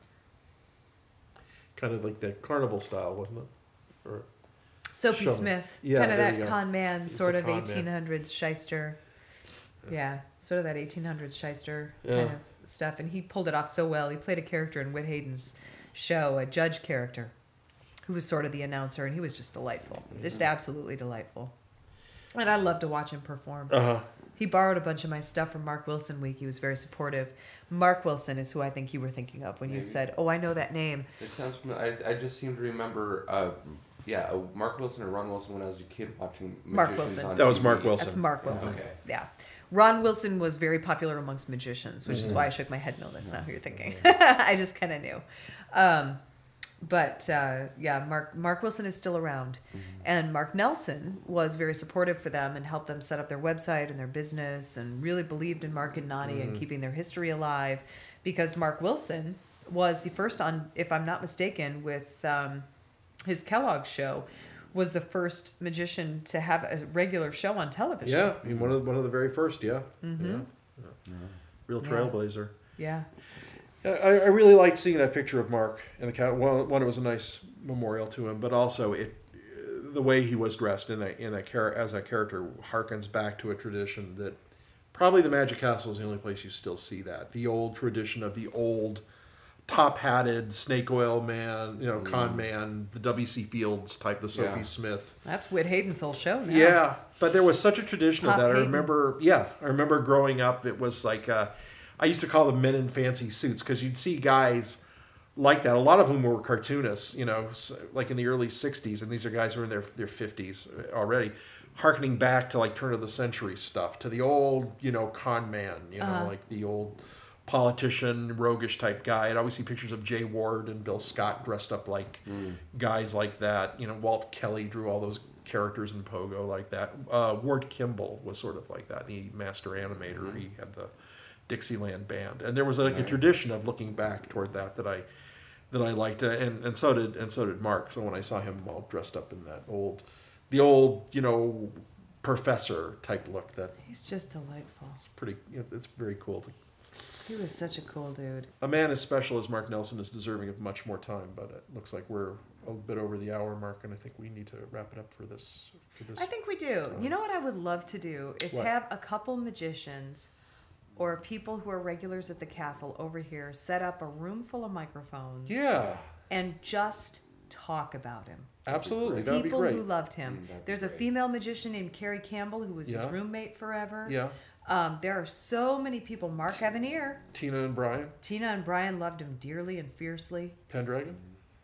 Speaker 1: kind of like the carnival style, wasn't it? Or
Speaker 3: Soapy Smith,
Speaker 1: yeah,
Speaker 3: kind of
Speaker 1: there you
Speaker 3: that
Speaker 1: go.
Speaker 3: con man,
Speaker 1: He's
Speaker 3: sort
Speaker 1: the
Speaker 3: of
Speaker 1: con
Speaker 3: 1800s shyster. Yeah, sort of that 1800s shyster
Speaker 1: Yeah.
Speaker 3: kind of stuff. And he pulled it off so well. He played a character in Whit Hayden's show, a judge character, who was sort of the announcer, and he was just delightful. Just absolutely delightful. And I love to watch him perform.
Speaker 1: Uh-huh.
Speaker 3: He borrowed a bunch of my stuff from Mark Wilson Week. He was very supportive. Mark Wilson is who I think you were thinking of when you said, "Oh, I know that name."
Speaker 4: It sounds familiar. I just seem to remember, Mark Wilson or Ron Wilson when I was a kid watching
Speaker 3: Mark
Speaker 4: magicians
Speaker 3: Wilson.
Speaker 4: on
Speaker 1: That was
Speaker 4: TV.
Speaker 1: Mark Wilson.
Speaker 3: That's Mark Wilson.
Speaker 4: Okay.
Speaker 3: Yeah. Ron Wilson was very popular amongst magicians, which is why I shook my head. No, that's not who you're thinking. I just kind of knew. Mark Wilson is still around. And Mark Nelson was very supportive for them and helped them set up their website and their business and really believed in Mark and Nani and keeping their history alive, because Mark Wilson was the first on, if I'm not mistaken, with his Kellogg show, was the first magician to have a regular show on television.
Speaker 1: Yeah, I mean, one of the very first. Yeah. Yeah. Real trailblazer.
Speaker 3: Yeah.
Speaker 1: I really liked seeing that picture of Mark in the cat. One, it was a nice memorial to him, but also the way he was dressed in that as that character harkens back to a tradition that probably the Magic Castle is the only place you still see that. The old tradition of the old top-hatted snake oil man, con man, the W.C. Fields type, the Soapy Smith.
Speaker 3: That's Whit Hayden's whole show now.
Speaker 1: Yeah, but there was such a tradition
Speaker 3: Pop
Speaker 1: of that.
Speaker 3: Hayden.
Speaker 1: I remember growing up, it was like, I used to call them men in fancy suits, because you'd see guys like that. A lot of them were cartoonists, like in the early 60s, and these are guys who are in their 50s already, harkening back to like turn of the century stuff, to the old, con man, like the old politician, roguish type guy. I'd always see pictures of Jay Ward and Bill Scott dressed up like guys like that. Walt Kelly drew all those characters in Pogo like that. Ward Kimball was sort of like that. The master animator. He had the Dixieland band, and there was like a tradition of looking back toward that I liked, and so did Mark. So when I saw him all dressed up in the old professor type look, that
Speaker 3: He's just delightful.
Speaker 1: it's very cool.
Speaker 3: He was such a cool dude.
Speaker 1: A man as special as Mark Nelson is deserving of much more time, but it looks like we're a bit over the hour mark, and I think we need to wrap it up for this.
Speaker 3: I think we do. You know what I would love to do is have a couple magicians or people who are regulars at the castle over here set up a room full of microphones.
Speaker 1: Yeah.
Speaker 3: And just talk about him.
Speaker 1: Absolutely, that'd be
Speaker 3: People
Speaker 1: great.
Speaker 3: who loved him. There's a female magician named Carrie Campbell who was his roommate forever.
Speaker 1: Yeah.
Speaker 3: There are so many people. Mark Evanier.
Speaker 1: Tina and Brian
Speaker 3: loved him dearly and fiercely.
Speaker 1: Pendragon.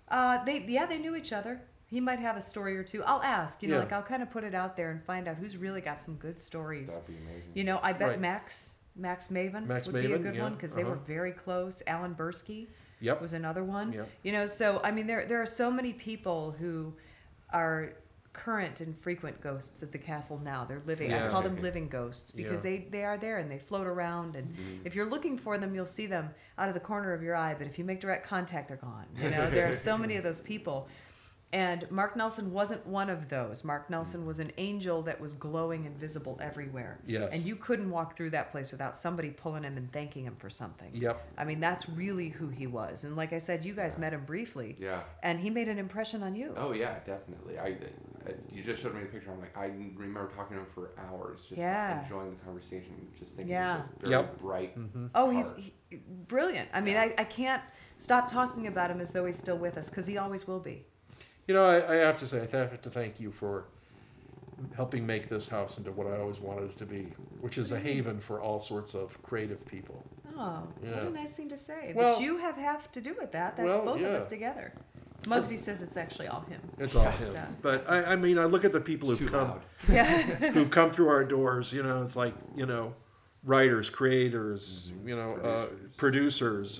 Speaker 3: They knew each other. He might have a story or two. I'll ask. I'll kind of put it out there and find out who's really got some good stories.
Speaker 4: That'd be amazing.
Speaker 3: I bet Max Maven would be a good one, because they were very close. Alan Bursky was another one.
Speaker 1: Yep.
Speaker 3: So I mean, there are so many people who are current and frequent ghosts at the castle now. They're living. I call them living ghosts, because they are there and they float around. And if you're looking for them, you'll see them out of the corner of your eye. But if you make direct contact, they're gone. There are so many of those people. And Mark Nelson wasn't one of those. Mark Nelson was an angel that was glowing and visible everywhere.
Speaker 1: Yes.
Speaker 3: And you couldn't walk through that place without somebody pulling him and thanking him for something.
Speaker 1: Yep.
Speaker 3: I mean, that's really who he was. And like I said, you guys met him briefly.
Speaker 4: Yeah.
Speaker 3: And he made an impression on you.
Speaker 4: Oh, yeah, definitely. You just showed me the picture. I'm like, I remember talking to him for hours, just enjoying the conversation, just thinking he was a very bright
Speaker 3: he's brilliant. I mean, I can't stop talking about him as though he's still with us, because he always will be.
Speaker 1: I have to say, I have to thank you for helping make this house into what I always wanted it to be, which is a haven for all sorts of creative people.
Speaker 3: Oh, what a nice thing to say.
Speaker 1: Well,
Speaker 3: but you have to do with that. That's both of us together. Muggsy says it's actually all him.
Speaker 1: It's all him. So. But I mean, I look at the people who've come, who've come through our doors. It's like writers, creators, producers.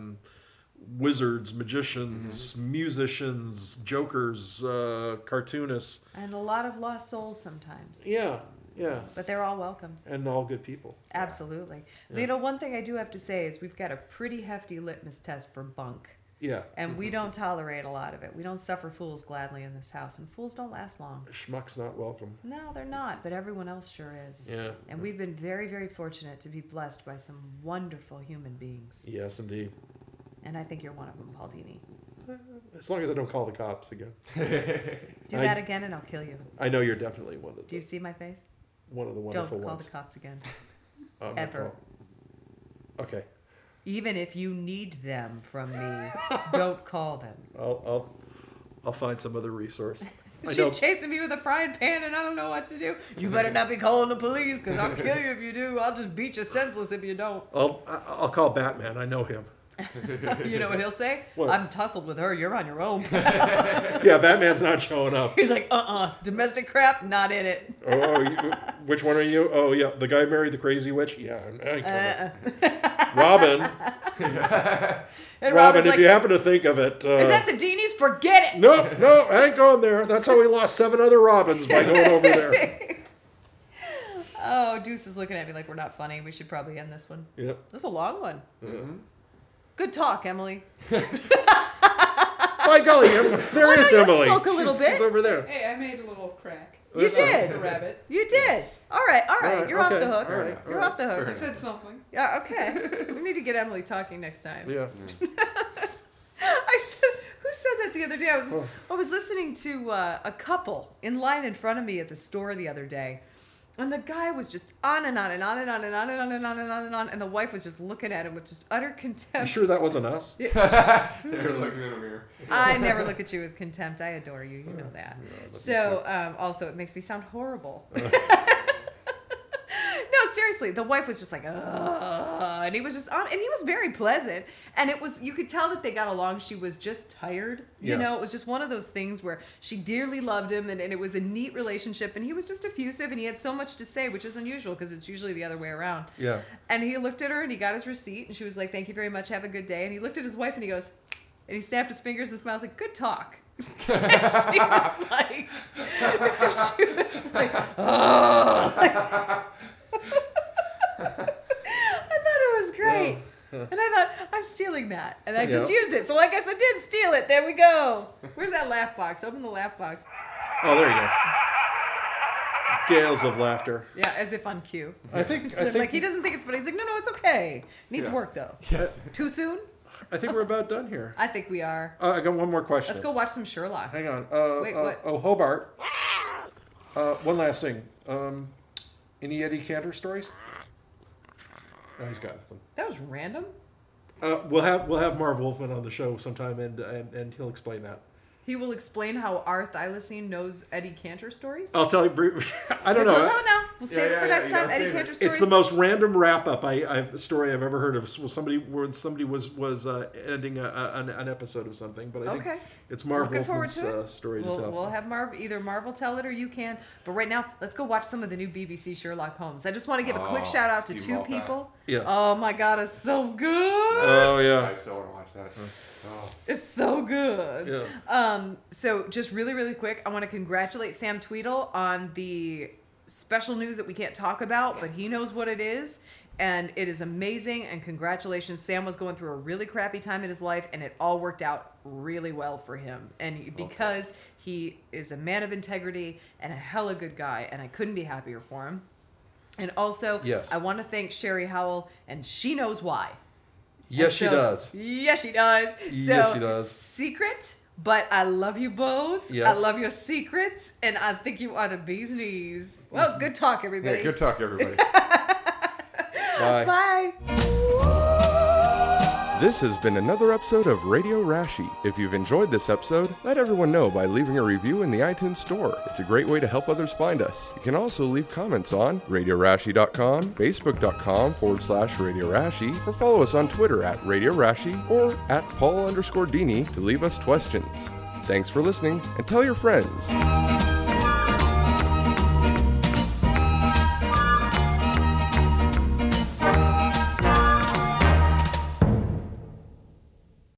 Speaker 1: Wizards, magicians, musicians, jokers, cartoonists.
Speaker 3: And a lot of lost souls sometimes.
Speaker 1: Yeah.
Speaker 3: But they're all welcome.
Speaker 1: And all good people.
Speaker 3: Absolutely.
Speaker 1: Yeah.
Speaker 3: One thing I do have to say is we've got a pretty hefty litmus test for bunk
Speaker 1: Yeah.
Speaker 3: And we don't tolerate a lot of it. We don't suffer fools gladly in this house, and fools don't last long.
Speaker 1: Schmuck's not welcome.
Speaker 3: No, they're not, but everyone else sure is.
Speaker 1: Yeah.
Speaker 3: And we've been very, very fortunate to be blessed by some wonderful human beings.
Speaker 1: Yes, indeed.
Speaker 3: And I think you're one of them, Paul Dini.
Speaker 1: As long as I don't call the cops again.
Speaker 3: Do that again and I'll kill you.
Speaker 1: I know you're definitely one of the...
Speaker 3: Do you see my face?
Speaker 1: One of the wonderful
Speaker 3: Don't call
Speaker 1: ones.
Speaker 3: the cops again.
Speaker 1: Ever. Okay.
Speaker 3: Even if you need them from me, don't call them.
Speaker 1: I'll find some other resource.
Speaker 3: She's chasing me with a frying pan and I don't know what to do. You better not be calling the police because I'll kill you if you do. I'll just beat you senseless if you don't.
Speaker 1: I'll call Batman. I know him.
Speaker 3: You know what he'll say?
Speaker 1: What?
Speaker 3: I'm tussled with her. You're on your own.
Speaker 1: Yeah, Batman's not showing up.
Speaker 3: He's like, domestic crap, not in it.
Speaker 1: Which one are you? Oh, yeah, the guy married the crazy witch? Yeah, I Robin.
Speaker 3: And
Speaker 1: Robin, if
Speaker 3: like,
Speaker 1: you happen to think of it.
Speaker 3: is that the Dini's? Forget it.
Speaker 1: No, I ain't going there. That's how we lost 7 other Robins by going over there.
Speaker 3: Oh, Deuce is looking at me like we're not funny. We should probably end this one.
Speaker 1: Yep.
Speaker 3: That's a long one.
Speaker 1: Mm-hmm.
Speaker 3: Good talk, Emily.
Speaker 1: By golly, there is Emily.
Speaker 3: You spoke a little bit.
Speaker 1: She's over there.
Speaker 5: Hey, I made a little crack.
Speaker 3: You did.
Speaker 5: The rabbit.
Speaker 3: You did. All right. You're off the hook.
Speaker 1: All right,
Speaker 3: You're off the hook.
Speaker 5: I said something.
Speaker 3: Yeah, okay. We need to get Emily talking next time.
Speaker 1: Yeah.
Speaker 3: Who said that the other day? I was listening to a couple in line in front of me at the store the other day. And the guy was just on and on and on and on and on and on and on and on and on. And the wife was just looking at him with just utter contempt.
Speaker 1: You sure that wasn't us?
Speaker 4: They're looking in the mirror.
Speaker 3: I never look at you with contempt. I adore you. You know that. So, also, it makes me sound horrible. No, seriously, the wife was just like, and he was just on, and he was very pleasant, and you could tell that they got along. She was just tired, you know. It was just one of those things where she dearly loved him, and it was a neat relationship, and he was just effusive, and he had so much to say, which is unusual because it's usually the other way around. Yeah. And he looked at her, and he got his receipt, and she was like, "Thank you very much. Have a good day." And he looked at his wife, and he goes, and he snapped his fingers and smiled, like, "Good talk." And she was like, oh. I thought it was great. And I thought, I'm stealing that. And I just used it. So I guess I did steal it. There we go. Where's that laugh box? Open the laugh box.
Speaker 1: Oh, there you go. Gales of laughter.
Speaker 3: Yeah, as if on cue.
Speaker 1: I think
Speaker 3: like he doesn't think it's funny. He's like, no, it's okay. Needs work though. Yes. Too soon?
Speaker 1: I think we're about done here.
Speaker 3: I think we are.
Speaker 1: I got one more question.
Speaker 3: Let's go watch some Sherlock.
Speaker 1: Hang on.
Speaker 3: Wait, what?
Speaker 1: Hobart. One last thing. Any Eddie Cantor stories? Oh, he's got them.
Speaker 3: That was random.
Speaker 1: We'll have Marv Wolfman on the show sometime, and he'll explain that.
Speaker 3: He will explain how R. Thylacine knows Eddie Cantor stories?
Speaker 1: I'll tell you. I don't know.
Speaker 3: Don't tell it now. We'll save it for next time. Eddie Cantor stories.
Speaker 1: It's the most random wrap-up story I've ever heard of. Somebody was ending an episode of something, but I think it's Marv Wolfman's story to tell.
Speaker 3: We'll have either Marv will tell it or you can. But right now, let's go watch some of the new BBC Sherlock Holmes. I just want to give a quick shout out to two people.
Speaker 1: Yeah.
Speaker 3: Oh my God, it's so good.
Speaker 1: Oh yeah.
Speaker 4: I still want to watch that. Oh.
Speaker 3: It's so good.
Speaker 1: Yeah.
Speaker 3: So just really, really quick, I want to congratulate Sam Tweedle on the special news that we can't talk about, but he knows what it is. And it is amazing, and congratulations. Sam was going through a really crappy time in his life, and it all worked out really well for him. And because he is a man of integrity and a hella good guy, and I couldn't be happier for him. And also, I want to thank Sherry Howell, and she knows why.
Speaker 1: Yes, she does.
Speaker 3: Yes, she does.
Speaker 1: Yes, she does.
Speaker 3: Secret, but I love you both.
Speaker 1: Yes.
Speaker 3: I love your secrets, and I think you are the bee's knees. Well, good talk, everybody.
Speaker 4: Yeah, good talk, everybody.
Speaker 1: Bye.
Speaker 3: Bye.
Speaker 6: This has been another episode of Radio Rashi. If you've enjoyed this episode, let everyone know by leaving a review in the iTunes Store. It's a great way to help others find us. You can also leave comments on RadioRashi.com, Facebook.com/Radio Rashi, or follow us on Twitter at Radio Rashi or at Paul_Dini to leave us questions. Thanks for listening, and tell your friends.